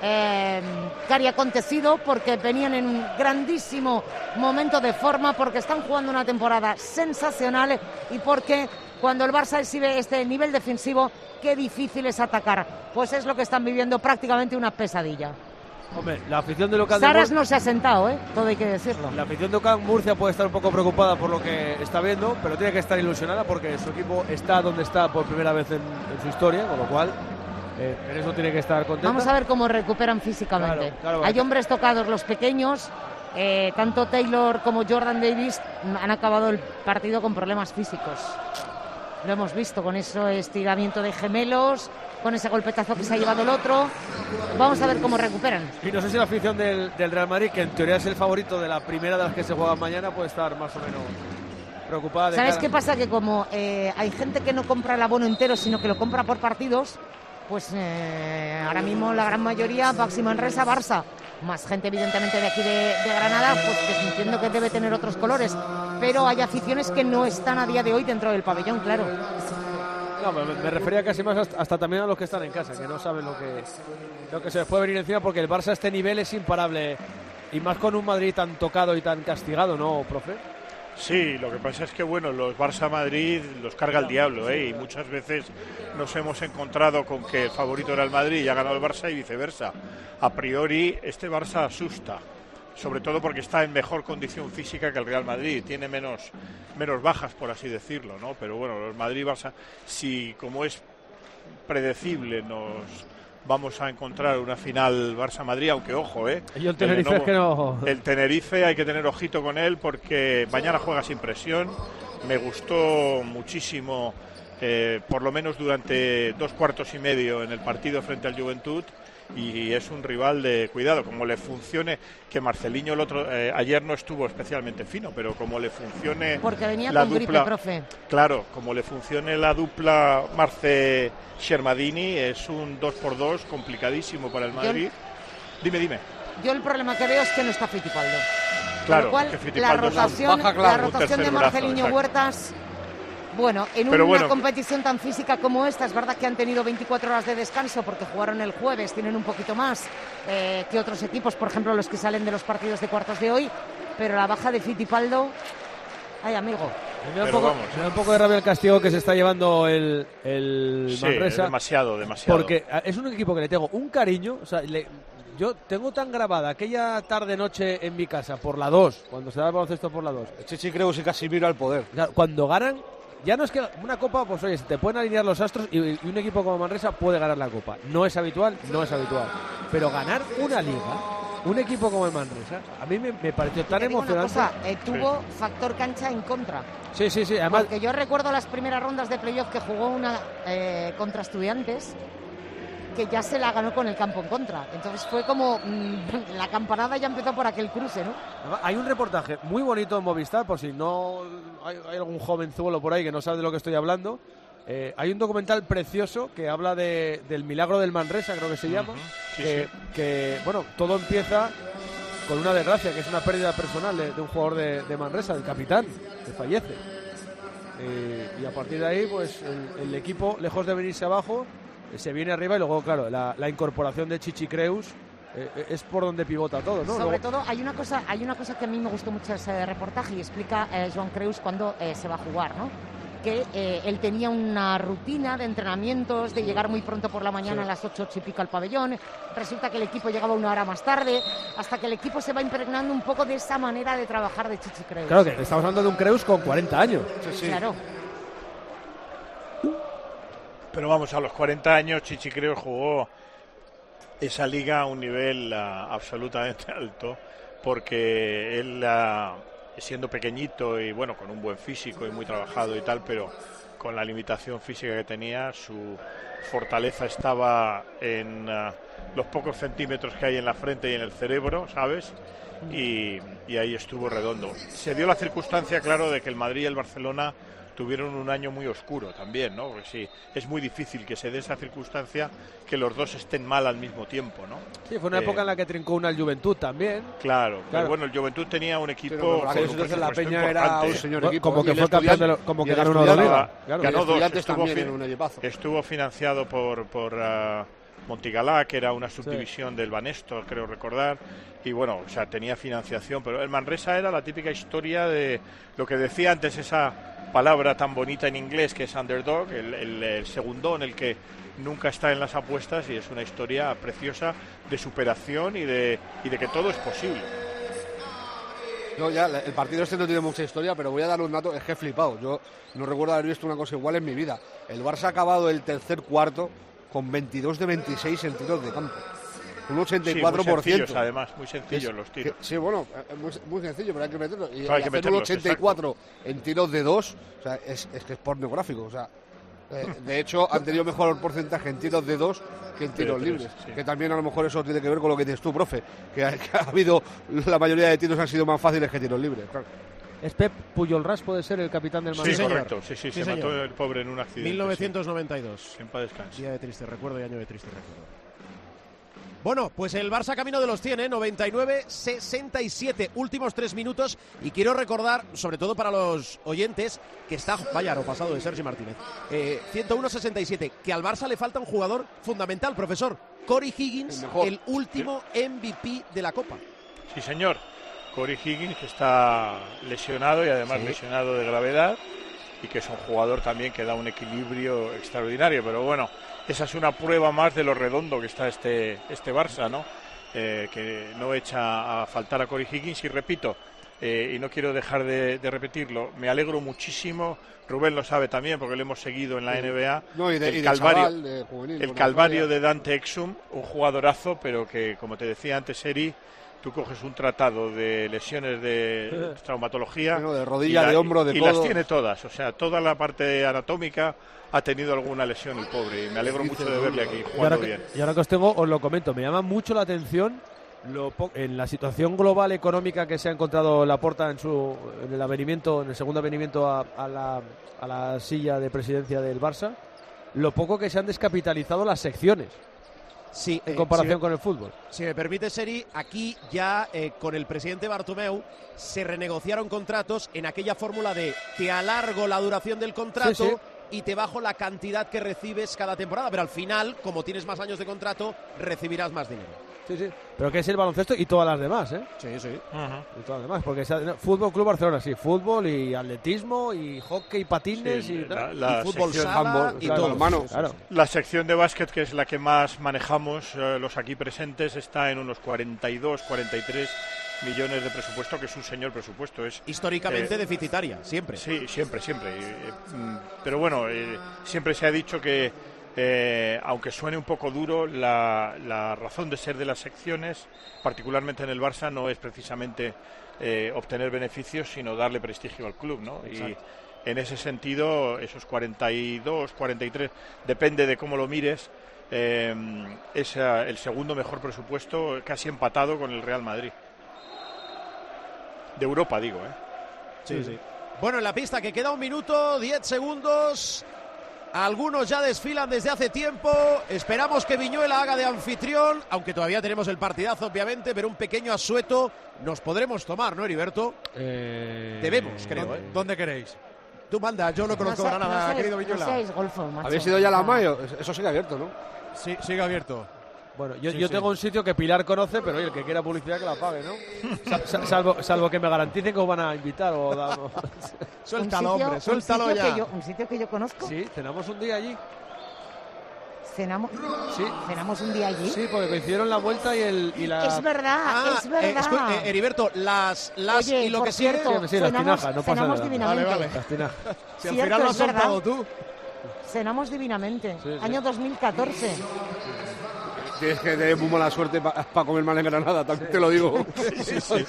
que haría acontecido, porque venían en un grandísimo momento de forma, porque están jugando una temporada sensacional y porque cuando el Barça exhibe este nivel defensivo, qué difícil es atacar. Pues es lo que están viviendo, prácticamente una pesadilla. Hombre, la afición de local Saras no se ha sentado, todo hay que decirlo. La afición de local Murcia puede estar un poco preocupada por lo que está viendo, pero tiene que estar ilusionada porque su equipo está donde está por primera vez en su historia, con lo cual en eso tiene que estar contenta. Vamos a ver cómo recuperan físicamente. Claro. Hay hombres tocados, los pequeños, tanto Taylor como Jordan Davis han acabado el partido con problemas físicos. Lo hemos visto con ese estiramiento de gemelos, con ese golpetazo que se ha llevado el otro. Vamos a ver cómo recuperan. Y no sé si la afición del Real Madrid, que en teoría es el favorito de la primera de las que se juegan mañana, puede estar más o menos preocupada. ¿Sabes qué pasa? Que como hay gente que no compra el abono entero, sino que lo compra por partidos, pues ahora mismo la gran mayoría Baxi Manresa, Barça, más gente evidentemente de aquí de Granada, pues que entiendo que debe tener otros colores, pero hay aficiones que no están a día de hoy dentro del pabellón, claro. No, me refería casi más hasta también a los que están en casa, que no saben lo que se les puede venir encima, porque el Barça a este nivel es imparable, y más con un Madrid tan tocado y tan castigado, ¿no, profe? Sí, lo que pasa es que los Barça-Madrid los carga el diablo, y muchas veces nos hemos encontrado con que el favorito era el Madrid y ha ganado el Barça y viceversa. A priori este Barça asusta, sobre todo porque está en mejor condición física que el Real Madrid, tiene menos bajas, por así decirlo, ¿no? Pero bueno, los Madrid-Barça, si como es predecible vamos a encontrar una final Barça-Madrid, aunque ojo, Y el Tenerife es que no... El Tenerife hay que tener ojito con él porque mañana juega sin presión. Me gustó muchísimo, por lo menos durante 2 cuartos y medio en el partido frente al Juventud, y es un rival de cuidado, como le funcione, que Marceliño ayer no estuvo especialmente fino, pero como le funcione porque venía la con dupla, gripe, profe. Claro, como le funcione la dupla Marce-Shermadini, es un 2x2 complicadísimo para el Madrid. Dime. Yo el problema que veo es que no está Fittipaldo. Claro, con lo cual, la rotación de Marceliño Huertas... en una competición tan física como esta, es verdad que han tenido 24 horas de descanso porque jugaron el jueves, tienen un poquito más que otros equipos, por ejemplo los que salen de los partidos de cuartos de hoy, pero la baja de Fittipaldo, ay amigo. Me da un poco de rabia el castigo que se está llevando el Manresa. Demasiado. Porque es un equipo que le tengo un cariño, yo tengo tan grabada aquella tarde-noche en mi casa por la 2, cuando se da el baloncesto por la 2. Chichi Creus y Casimiro al poder. Cuando ganan, ya no es que una copa, pues oye, se te pueden alinear los astros y un equipo como Manresa puede ganar la copa. No es habitual. Pero ganar una liga, un equipo como el Manresa, a mí me pareció tan emocionante. Una cosa, tuvo factor cancha en contra. Sí, además... Porque yo recuerdo las primeras rondas de playoff que jugó una contra Estudiantes, que ya se la ganó con el campo en contra. Entonces fue como la campanada ya empezó por aquel cruce, ¿no? Hay un reportaje muy bonito en Movistar, por si no hay algún jovenzuelo por ahí que no sabe de lo que estoy hablando. Hay un documental precioso que habla del milagro del Manresa, creo que se llama, que todo empieza con una desgracia, que es una pérdida personal de un jugador de Manresa, del capitán, que fallece. Y a partir de ahí, pues el equipo, lejos de venirse abajo, se viene arriba, y luego, claro, la incorporación de Chichi Creus es por donde pivota todo, ¿no? Sobre todo, hay una cosa que a mí me gustó mucho ese reportaje, y explica Joan Creus cuando se va a jugar, ¿no? Que él tenía una rutina de entrenamientos, de llegar muy pronto por la mañana a las 8 y pico al pabellón. Resulta que el equipo llegaba 1 hora más tarde, hasta que el equipo se va impregnando un poco de esa manera de trabajar de Chichi Creus. Claro, que estamos hablando de un Creus con 40 años. Claro. Pero vamos, a los 40 años Chichi creo jugó esa liga a un nivel absolutamente alto, porque él, siendo pequeñito y bueno, con un buen físico y muy trabajado y tal, pero con la limitación física que tenía, su fortaleza estaba en los pocos centímetros que hay en la frente y en el cerebro, ¿sabes? Y ahí estuvo redondo. Se dio la circunstancia, claro, de que el Madrid y el Barcelona tuvieron un año muy oscuro también, ¿no? Porque sí, es muy difícil que se dé esa circunstancia que los dos estén mal al mismo tiempo, ¿no? Sí, fue una época en la que trincó una el Juventud también. Claro. Pero bueno, el Juventud tenía un equipo... La Peña era un señor equipo. Como que fue campeón, como que ganó una liga. Ganó dos. Estuvo financiado por Montigalá, que era una subdivisión del Banesto, creo recordar, y bueno, o sea, tenía financiación, pero el Manresa era la típica historia de lo que decía antes, esa palabra tan bonita en inglés que es underdog, el segundón, el que nunca está en las apuestas, y es una historia preciosa de superación y de que todo es posible. No, ya, el partido este no tiene mucha historia, pero voy a dar un dato, es que he flipado. Yo no recuerdo haber visto una cosa igual en mi vida. El Barça ha acabado el tercer cuarto con 22 de 26 en tiros de campo. Un 84%. Sí, muy sencillos, además, muy sencillos los tiros. Sí, bueno, muy sencillo, pero hay que meterlo. Y hay que hacer un 84 exacto. En tiros de 2, o sea, es que es pornográfico. O sea, de hecho, han tenido mejor porcentaje en tiros de 2 que en tiros libres. Sí. Que también a lo mejor eso tiene que ver con lo que dices tú, profe. Que ha habido, la mayoría de tiros han sido más fáciles que tiros libres, claro. ¿Es Pep Puyolrás, puede ser el capitán del Madrid? Sí, correcto. Sí, se mató el pobre en un accidente. 1992. Sí. En paz descanse. Día de triste recuerdo y año de triste recuerdo. Bueno, pues el Barça camino de los 100, 99-67, últimos 3 minutos. Y quiero recordar, sobre todo para los oyentes, que está, vaya, lo pasado de Sergi Martínez, 101-67, que al Barça le falta un jugador fundamental, profesor. Corey Higgins, el último MVP de la Copa. Sí, señor. Corey Higgins, que está lesionado y además lesionado de gravedad, y que es un jugador también que da un equilibrio extraordinario, pero bueno, esa es una prueba más de lo redondo que está este Barça, ¿no? Que no echa a faltar a Corey Higgins, y repito, y no quiero dejar de repetirlo, me alegro muchísimo, Rubén lo sabe también porque lo hemos seguido en la NBA, el calvario de Dante Exum, un jugadorazo, pero que, como te decía antes, Eri, tú coges un tratado de lesiones de traumatología, de rodilla, de hombro, de codo, y las tiene todas, o sea, toda la parte anatómica ha tenido alguna lesión el pobre, y me alegro mucho de verle aquí jugando bien. Y ahora que os tengo, os lo comento, me llama mucho la atención en la situación global económica que se ha encontrado Laporta en el segundo avenimiento a la silla de presidencia del Barça, lo poco que se han descapitalizado las secciones. Sí, en comparación con el fútbol. Si me permite, Seri, aquí ya con el presidente Bartomeu se renegociaron contratos en aquella fórmula de te alargo la duración del contrato y te bajo la cantidad que recibes cada temporada, pero al final, como tienes más años de contrato, recibirás más dinero. Sí, pero que es el baloncesto y todas las demás, ¿eh? Sí. Y todas las demás, porque Fútbol Club Barcelona, sí, fútbol y atletismo y hockey, patines y fútbol sala y todo. Claro. La sección de básquet, que es la que más manejamos los aquí presentes, está en unos 42, 43 millones de presupuesto, que es un señor presupuesto. Es históricamente deficitaria, siempre. Sí, siempre. Pero bueno, siempre se ha dicho que aunque suene un poco duro, la razón de ser de las secciones, particularmente en el Barça, no es precisamente obtener beneficios, sino darle prestigio al club, ¿no? Exacto. Y en ese sentido, esos 42, 43, depende de cómo lo mires, es el segundo mejor presupuesto, casi empatado con el Real Madrid. De Europa, digo, Sí. Bueno, en la pista, que queda 1 minuto, 10 segundos... Algunos ya desfilan desde hace tiempo. Esperamos que Viñuela haga de anfitrión, aunque todavía tenemos el partidazo, obviamente, pero un pequeño asueto nos podremos tomar, ¿no, Heriberto? Debemos, creo. ¿Dónde queréis? Tú manda, yo no conozco nada, querido Viñuela. ¿Habéis ido ya a la Mayo? Eso sigue abierto, ¿no? Sí, sigue abierto. Bueno, yo tengo un sitio que Pilar conoce, pero oye, el que quiera publicidad que la pague, ¿no? salvo que me garanticen que os van a invitar o damos. Suéltalo, hombre, suéltalo ya. Un sitio que yo conozco. Sí, cenamos un día allí. ¿Cenamos un día allí? Sí, porque coincidieron la vuelta y la... Es verdad, es verdad. Heriberto, las Oye, y lo que sigue... Sí, las tinajas, no pasa nada. Vale. Las tinajas. Si al final lo has soltado tú. cenamos divinamente. Sí. Año 2014. Tienes que tener muy mala suerte para comer mal en Granada, también te lo digo. Sí.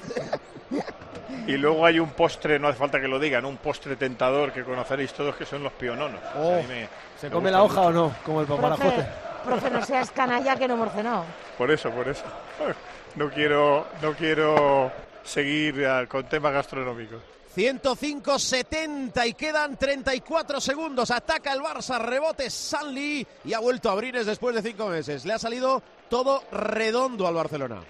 Y luego hay un postre, no hace falta que lo digan, un postre tentador que conoceréis todos, que son los piononos. ¿Se come la hoja o no? Como el paparajote. Profe, no seas canalla que no hemos cenado. Por eso. No quiero seguir con temas gastronómicos. 105-70 y quedan 34 segundos. Ataca el Barça, rebote Sanli y ha vuelto a Abrines después de 5 meses. Le ha salido todo redondo al Barcelona.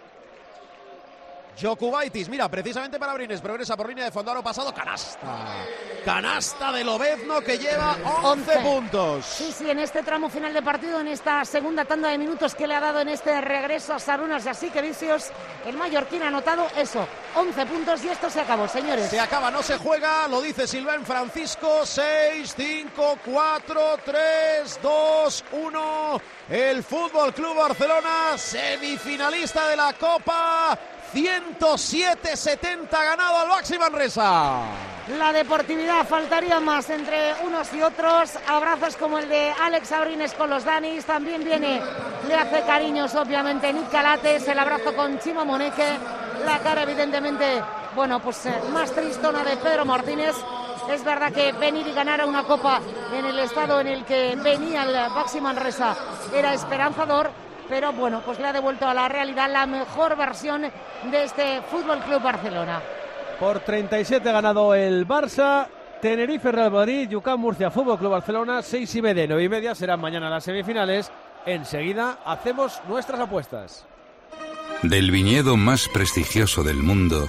Jokubaitis, mira, precisamente para Abrines, progresa por línea de fondo, aro pasado, canasta de Lobezno que lleva 11 puntos. Sí, en este tramo final de partido, en esta segunda tanda de minutos que le ha dado en este regreso a Sarunas y así que Vicios, el mallorquín ha anotado eso, 11 puntos y esto se acabó, señores. Se acaba, no se juega, lo dice Silvén Francisco, 6, 5, 4, 3, 2, 1, el Fútbol Club Barcelona, semifinalista de la Copa, 107-70 ganado al Baxi Manresa. La deportividad, faltaría más entre unos y otros. Abrazos como el de Alex Abrines con los Danis. También le hace cariños, obviamente, Nick Calates. El abrazo con Chimo Moneque. La cara, evidentemente, más tristona de Pedro Martínez. Es verdad que venir y ganar a una copa en el estado en el que venía el Baxi Manresa era esperanzador. Pero pues le ha devuelto a la realidad la mejor versión de este Fútbol Club Barcelona. Por 37 ha ganado el Barça, Tenerife, Real Madrid, UCAM Murcia, Fútbol Club Barcelona, 6:30, 9:30 serán mañana las semifinales. Enseguida hacemos nuestras apuestas. Del viñedo más prestigioso del mundo,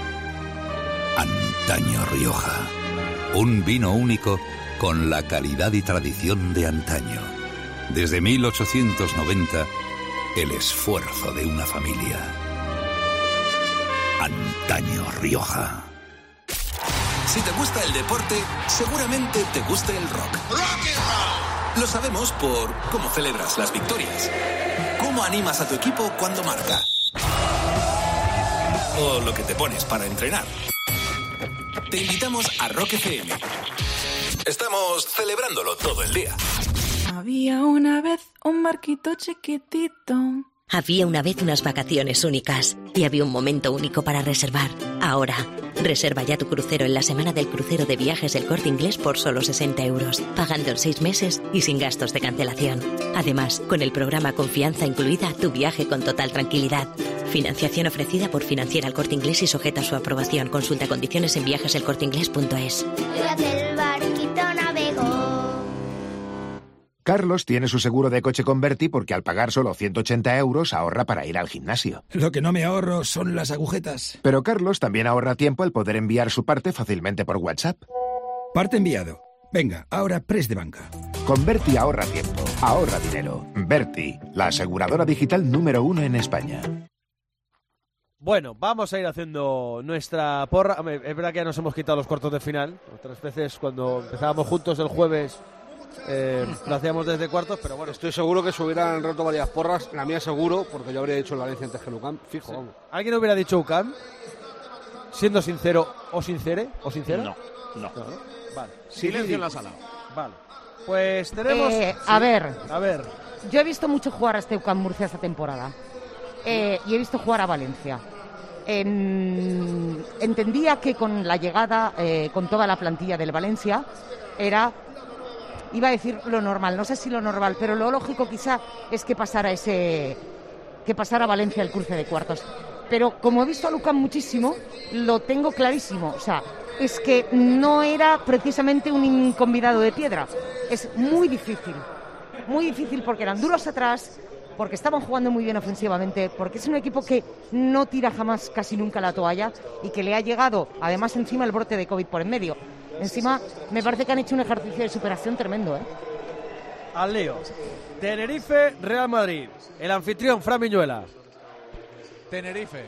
Antaño Rioja. Un vino único con la calidad y tradición de antaño. Desde 1890, el esfuerzo de una familia. Antaño Rioja. Si te gusta el deporte, seguramente te guste el rock. Lo sabemos por cómo celebras las victorias, cómo animas a tu equipo cuando marca, o lo que te pones para entrenar. Te invitamos a Rock FM. Estamos celebrándolo todo el día. Había una vez un barquito chiquitito. Había una vez unas vacaciones únicas y había un momento único para reservar. Ahora, reserva ya tu crucero en la semana del crucero de viajes El Corte Inglés por solo 60 €, pagando en 6 meses y sin gastos de cancelación. Además, con el programa Confianza incluida, tu viaje con total tranquilidad. Financiación ofrecida por Financiera El Corte Inglés y sujeta a su aprobación. Consulta condiciones en viajeselcorteinglés.es. El barquito navegó. Carlos tiene su seguro de coche con Berti porque al pagar solo 180 € ahorra para ir al gimnasio. Lo que no me ahorro son las agujetas. Pero Carlos también ahorra tiempo al poder enviar su parte fácilmente por WhatsApp. Parte enviado. Venga, ahora press de banca. Con Berti ahorra tiempo, ahorra dinero. Berti, la aseguradora digital número 1 en España. Bueno, vamos a ir haciendo nuestra porra. Es verdad que ya nos hemos quitado los cuartos de final. Otras veces cuando empezábamos juntos el jueves lo hacíamos desde cuartos, pero bueno. Estoy seguro que se hubieran roto varias porras. La mía seguro, porque yo habría dicho el Valencia antes que el UCAM. Fijo, Sí. vamos. ¿Alguien hubiera dicho UCAM? Siendo sincero o sincera. No. Vale. Silencio en la sala. Vale. Pues tenemos... A ver. Yo he visto mucho jugar a este UCAM Murcia esta temporada. Y he visto jugar a Valencia. Entendía que con la llegada, con toda la plantilla del Valencia, iba a decir lo normal, no sé si lo normal, pero lo lógico quizá es que pasara Valencia el cruce de cuartos. Pero como he visto a UCAM muchísimo, lo tengo clarísimo. O sea, es que no era precisamente un convidado de piedra. Es muy difícil porque eran duros atrás, porque estaban jugando muy bien ofensivamente, porque es un equipo que no tira jamás, casi nunca la toalla, y que le ha llegado, además, encima el brote de COVID por en medio. Encima, me parece que han hecho un ejercicio de superación tremendo, ¿eh? Al lío. Tenerife, Real Madrid. El anfitrión, Fran Viñuela. Tenerife.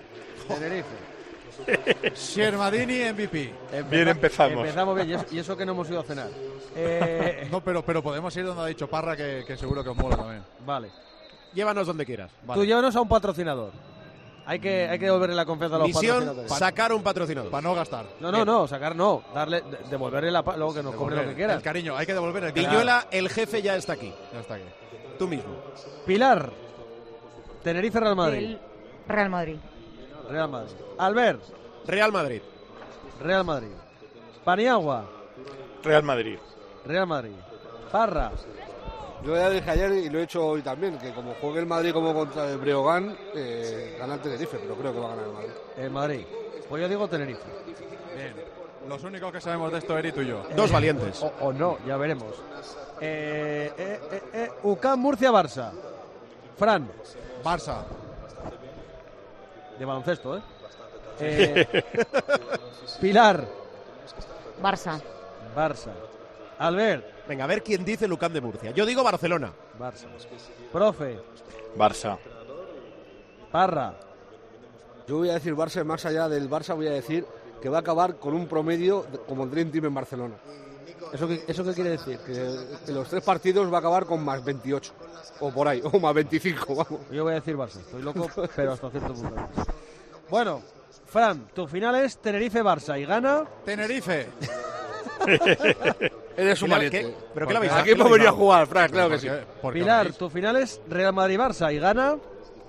Shermadini MVP. Bien empezamos. Empezamos bien, y eso que no hemos ido a cenar. No, pero podemos ir donde ha dicho Parra, que seguro que os mola también. Vale. Llévanos donde quieras. Vale. Tú llévanos a un patrocinador. Hay que devolverle la confianza a los Misión, patrocinadores. sacar un patrocinador. Para no gastar. No, sacar no. Devolverle luego que nos cobre lo que quiera. El cariño, hay que devolver el cariño. Villuela, el jefe ya está aquí. Ya está aquí. Tú mismo. Pilar. Tenerife, Real Madrid. El Real Madrid. Real Madrid. Albert. Real Madrid. Real Madrid. Paniagua. Real Madrid. Real Madrid. Parra. Yo ya dije ayer y lo he hecho hoy también, que como juegue el Madrid como contra el Breogán, gana el Tenerife, pero creo que va a ganar el Madrid. El Madrid. Pues yo digo Tenerife. Bien. Los únicos que sabemos de esto, Eri, tú y yo. Dos valientes. O no, ya veremos. UCAM Murcia Barça. Fran. Barça. De baloncesto, Pilar. Barça. Barça. Albert. Venga, a ver quién dice Lucán de Murcia. Yo digo Barcelona. Barça. Profe. Barça. Parra. Yo voy a decir Barça, más allá del Barça voy a decir que va a acabar con un promedio como el Dream Team en Barcelona. ¿Eso qué quiere decir? Que los 3 partidos va a acabar con más 28. O por ahí, o más 25, vamos. Yo voy a decir Barça. Estoy loco, pero hasta cierto punto. Bueno, Fran, tu final es Tenerife-Barça y gana... Tenerife. Eres un valiente. ¿Pero qué lo habéis Aquí hemos venido a jugar, Fran, claro que sí. Pilar, tu final es Real Madrid-Barça y gana...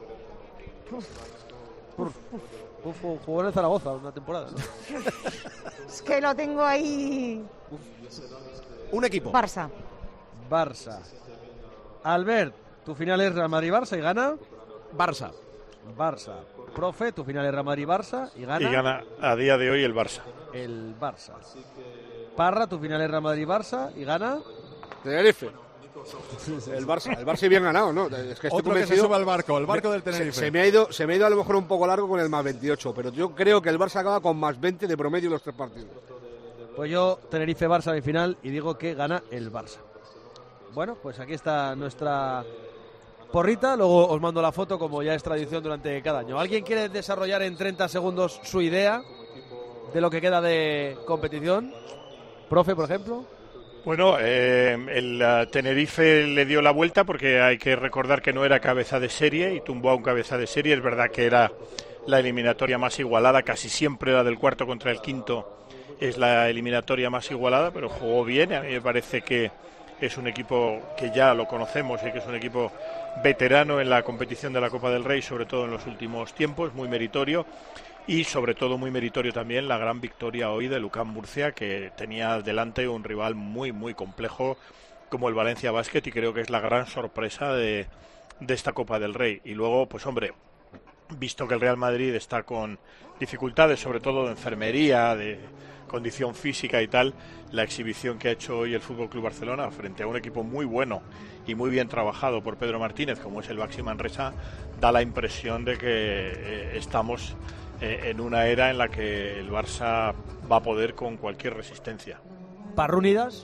Jugó en el Zaragoza una temporada, ¿no? Es que lo tengo ahí. Un equipo. Barça. Barça. Albert, tu final es Real Madrid-Barça y gana... Barça. Barça. Profe, tu final es Real Madrid-Barça y gana... Y gana a día de hoy el Barça. El Barça. Parra, tu final es Real Madrid-Barça y gana... Tenerife. El Barça bien ganado, ¿no? Es que estoy Otro que se sube al barco, el barco del Tenerife. Se me ha ido a lo mejor un poco largo con el más 28, pero yo creo que el Barça acaba con más 20 de promedio en los 3 partidos. Pues yo, Tenerife-Barça mi final y digo que gana el Barça. Bueno, pues aquí está nuestra porrita, luego os mando la foto como ya es tradición durante cada año. ¿Alguien quiere desarrollar en 30 segundos su idea de lo que queda de competición? Profe, por ejemplo. Bueno, el Tenerife le dio la vuelta porque hay que recordar que no era cabeza de serie y tumbó a un cabeza de serie. Es verdad que era la eliminatoria más igualada, casi siempre la del cuarto contra el quinto es la eliminatoria más igualada, pero jugó bien. A mí me parece que es un equipo que ya lo conocemos y que es un equipo veterano en la competición de la Copa del Rey, sobre todo en los últimos tiempos, muy meritorio. Y sobre todo muy meritorio también la gran victoria hoy de Lucán Murcia, que tenía delante un rival muy muy complejo como el Valencia Basket, y creo que es la gran sorpresa de esta Copa del Rey. Y luego, pues hombre, visto que el Real Madrid está con dificultades, sobre todo de enfermería, de condición física y tal, la exhibición que ha hecho hoy el FC Barcelona frente a un equipo muy bueno y muy bien trabajado por Pedro Martínez, como es el Baxi Manresa, da la impresión de que estamos en una era en la que el Barça va a poder con cualquier resistencia. ¿Parrunidas?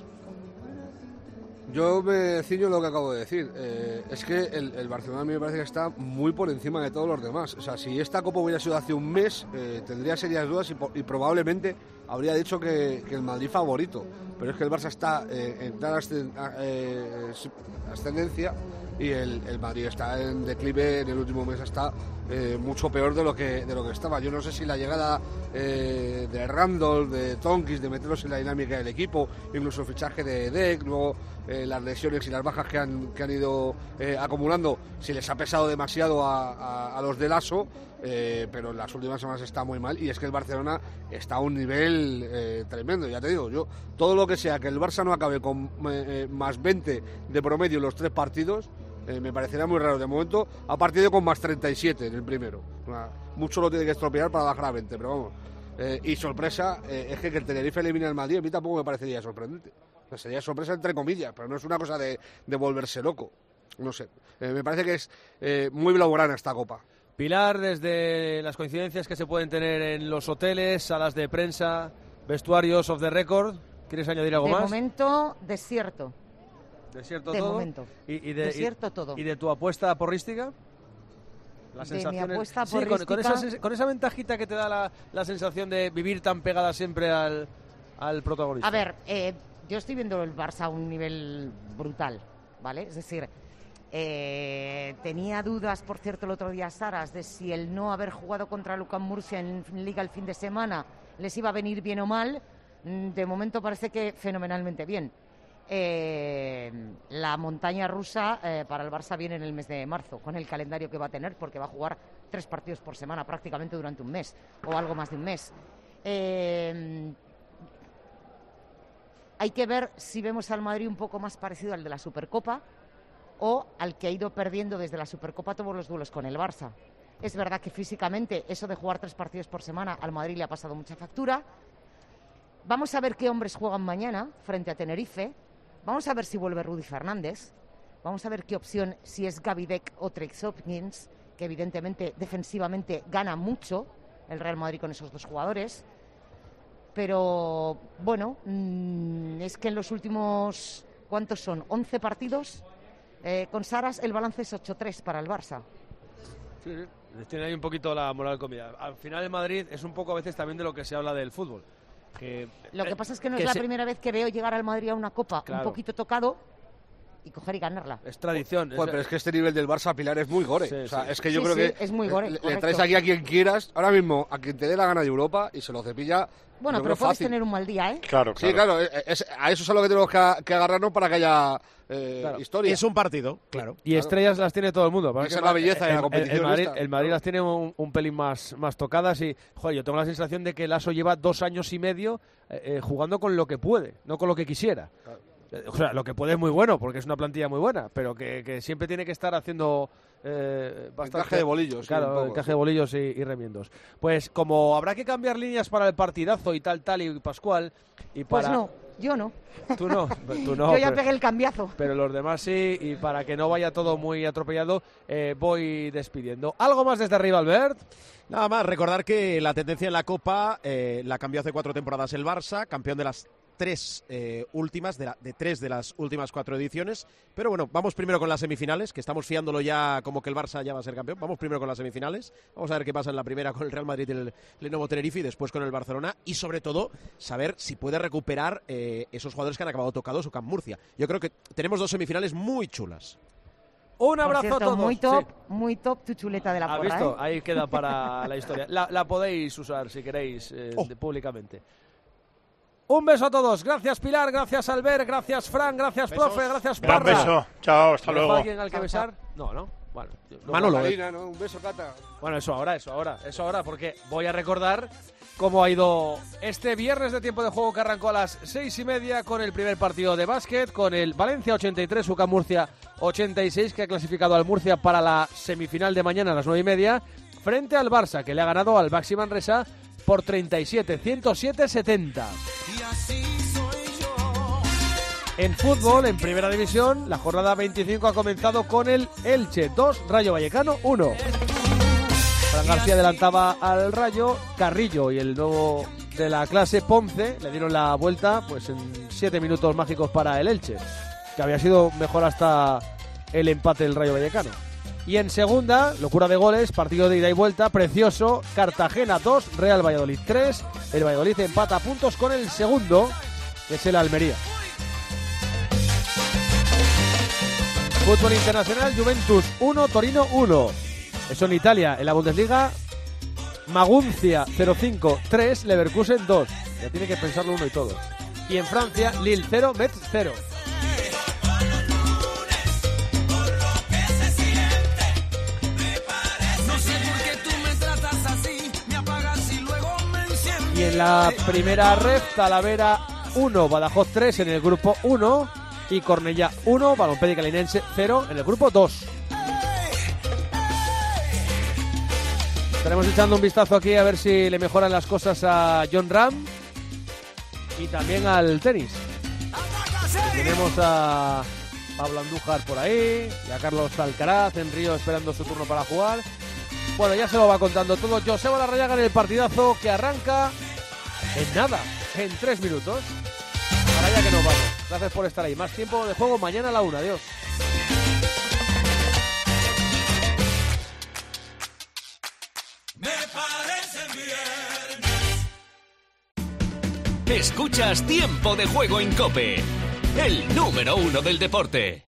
Yo me ciño lo que acabo de decir. Es que el Barcelona a mí me parece que está muy por encima de todos los demás. O sea, si esta Copa hubiera sido hace un mes, tendría serias dudas y probablemente habría dicho que el Madrid favorito. Pero es que el Barça está en tal ascendencia y el Madrid está en declive. En el último mes está mucho peor de lo que estaba. Yo no sé si la llegada de Randolph, de Tonkis, de meterlos en la dinámica del equipo, incluso el fichaje de Dek, luego las lesiones y las bajas que han ido acumulando, si les ha pesado demasiado a los de Lasso, pero en las últimas semanas está muy mal, y es que el Barcelona está a un nivel tremendo. Ya te digo, yo todo lo que sea que el Barça no acabe con más 20 de promedio en los 3 partidos, me parecería muy raro. De momento ha partido con más 37 en el primero. Mucho lo tiene que estropear para bajar a 20, pero vamos. Y sorpresa, es que el Tenerife elimine al Madrid, a mí tampoco me parecería sorprendente. O sea, sería sorpresa entre comillas, pero no es una cosa de volverse loco. No sé, me parece que es muy blaugrana esta Copa. Pilar, desde las coincidencias que se pueden tener en los hoteles, salas de prensa, vestuarios off the record, ¿quieres añadir algo más? De momento, desierto. ¿Desierto de todo? Momento. Desierto todo. ¿Y de tu apuesta porrística? Las sensaciones. Mi apuesta porrística... Sí, con esa ventajita que te da la sensación de vivir tan pegada siempre al protagonista. A ver, yo estoy viendo el Barça a un nivel brutal, ¿vale? Es decir, Tenía dudas, por cierto, el otro día Saras, de si el no haber jugado contra Lucán Murcia en Liga el fin de semana les iba a venir bien o mal. De momento parece que fenomenalmente bien. La montaña rusa para el Barça viene en el mes de marzo, con el calendario que va a tener, porque va a jugar 3 partidos por semana prácticamente durante un mes, o algo más de un mes. Hay que ver si vemos al Madrid un poco más parecido al de la Supercopa o al que ha ido perdiendo desde la Supercopa todos los duelos con el Barça. Es verdad que físicamente eso de jugar 3 partidos por semana al Madrid le ha pasado mucha factura. Vamos a ver qué hombres juegan mañana frente a Tenerife. Vamos a ver si vuelve Rudy Fernández. Vamos a ver qué opción, si es Gavidec o Trace Hopkins, que evidentemente defensivamente gana mucho el Real Madrid con esos 2 jugadores. Pero bueno, es que en los últimos, ¿cuántos son? 11 partidos con Saras, el balance es 8-3 para el Barça. Sí, tiene ahí un poquito la moral comida. Al final el Madrid es un poco a veces también de lo que se habla del fútbol. Lo que pasa es que no es la primera vez que veo llegar al Madrid a una Copa un poquito tocado y coger y ganarla. Es tradición. Pero es que este nivel del Barça, Pilar, es muy gore. Sí, es que yo creo que es muy gore, le traes aquí a quien quieras, ahora mismo a quien te dé la gana de Europa y se lo cepilla. Bueno, pero puedes tener un mal día, ¿eh? Claro. Sí, claro. A eso es a lo que tenemos que agarrarnos para que haya historia. Es un partido, claro. Y estrellas las tiene todo el mundo. Esa es la belleza de la competición. El Madrid las tiene un pelín más tocadas y, joder, yo tengo la sensación de que Lasso lleva 2 años y medio jugando con lo que puede, no con lo que quisiera. Claro. O sea, lo que puede es muy bueno, porque es una plantilla muy buena, pero que siempre tiene que estar haciendo bastante encaje de bolillos. Claro, encaje de bolillos y remiendos. Pues como habrá que cambiar líneas para el partidazo y tal, y Pascual, y para... Pues no, yo no. Tú no. Yo ya pegué el cambiazo. Pero los demás sí, y para que no vaya todo muy atropellado, voy despidiendo. ¿Algo más desde arriba, Albert? Nada más, recordar que la tendencia en la Copa la cambió hace 4 temporadas el Barça, campeón de las 3 últimas, de 3 de las últimas 4 ediciones. Pero bueno, vamos primero con las semifinales, que estamos fiándolo ya como que el Barça ya va a ser campeón. Vamos primero con las semifinales. Vamos a ver qué pasa en la primera con el Real Madrid y el Lenovo Tenerife y después con el Barcelona. Y sobre todo, saber si puede recuperar esos jugadores que han acabado tocados o Camp Murcia. Yo creo que tenemos 2 semifinales muy chulas. Un abrazo a todos. Muy top tu chuleta de la porra. ¿Has visto? Ahí queda para la historia. La podéis usar si queréis públicamente. Un beso a todos. Gracias, Pilar. Gracias, Albert. Gracias, Fran. Gracias, profe. Gracias, Parra. Un beso. Chao, hasta luego. ¿Alguien al que besar? No. Bueno, Manolo, ¿no? Un beso, Cata. Bueno, eso ahora, porque voy a recordar cómo ha ido este viernes de tiempo de juego que arrancó a las 6:30 con el primer partido de básquet, con el Valencia 83, UCAM Murcia 86, que ha clasificado al Murcia para la semifinal de mañana a las 9:30, frente al Barça, que le ha ganado al Baxi Manresa por 37, 107-70. En fútbol, en primera división, la jornada 25 ha comenzado con el Elche 2, Rayo Vallecano 1. Fran García adelantaba al Rayo, Carrillo y el nuevo de la clase Ponce le dieron la vuelta pues en 7 minutos mágicos para el Elche, que había sido mejor hasta el empate del Rayo Vallecano. Y en segunda, locura de goles, partido de ida y vuelta, precioso, Cartagena 2, Real Valladolid 3, el Valladolid empata a puntos con el segundo, que es el Almería. Fútbol internacional, Juventus 1, Torino 1. Eso en Italia, en la Bundesliga, Maguncia 0-5, 3, Leverkusen 2. Ya tiene que pensarlo uno y todo. Y en Francia, Lille 0, Metz 0. Y en la primera red, Talavera 1, Badajoz 3 en el grupo 1 y Cornellá 1, Balompédica Linense 0 en el grupo 2. Estaremos echando un vistazo aquí a ver si le mejoran las cosas a John Ram y también al tenis. Tenemos a Pablo Andújar por ahí y a Carlos Alcaraz en Río esperando su turno para jugar. Bueno, ya se lo va contando todo Joseba Larrañaga en el partidazo que arranca en nada, en 3 minutos. Ahora ya que nos vamos. Gracias por estar ahí. Más tiempo de juego mañana a la 1. Adiós. Me parece bien. Escuchas Tiempo de Juego en COPE, el número 1 del deporte.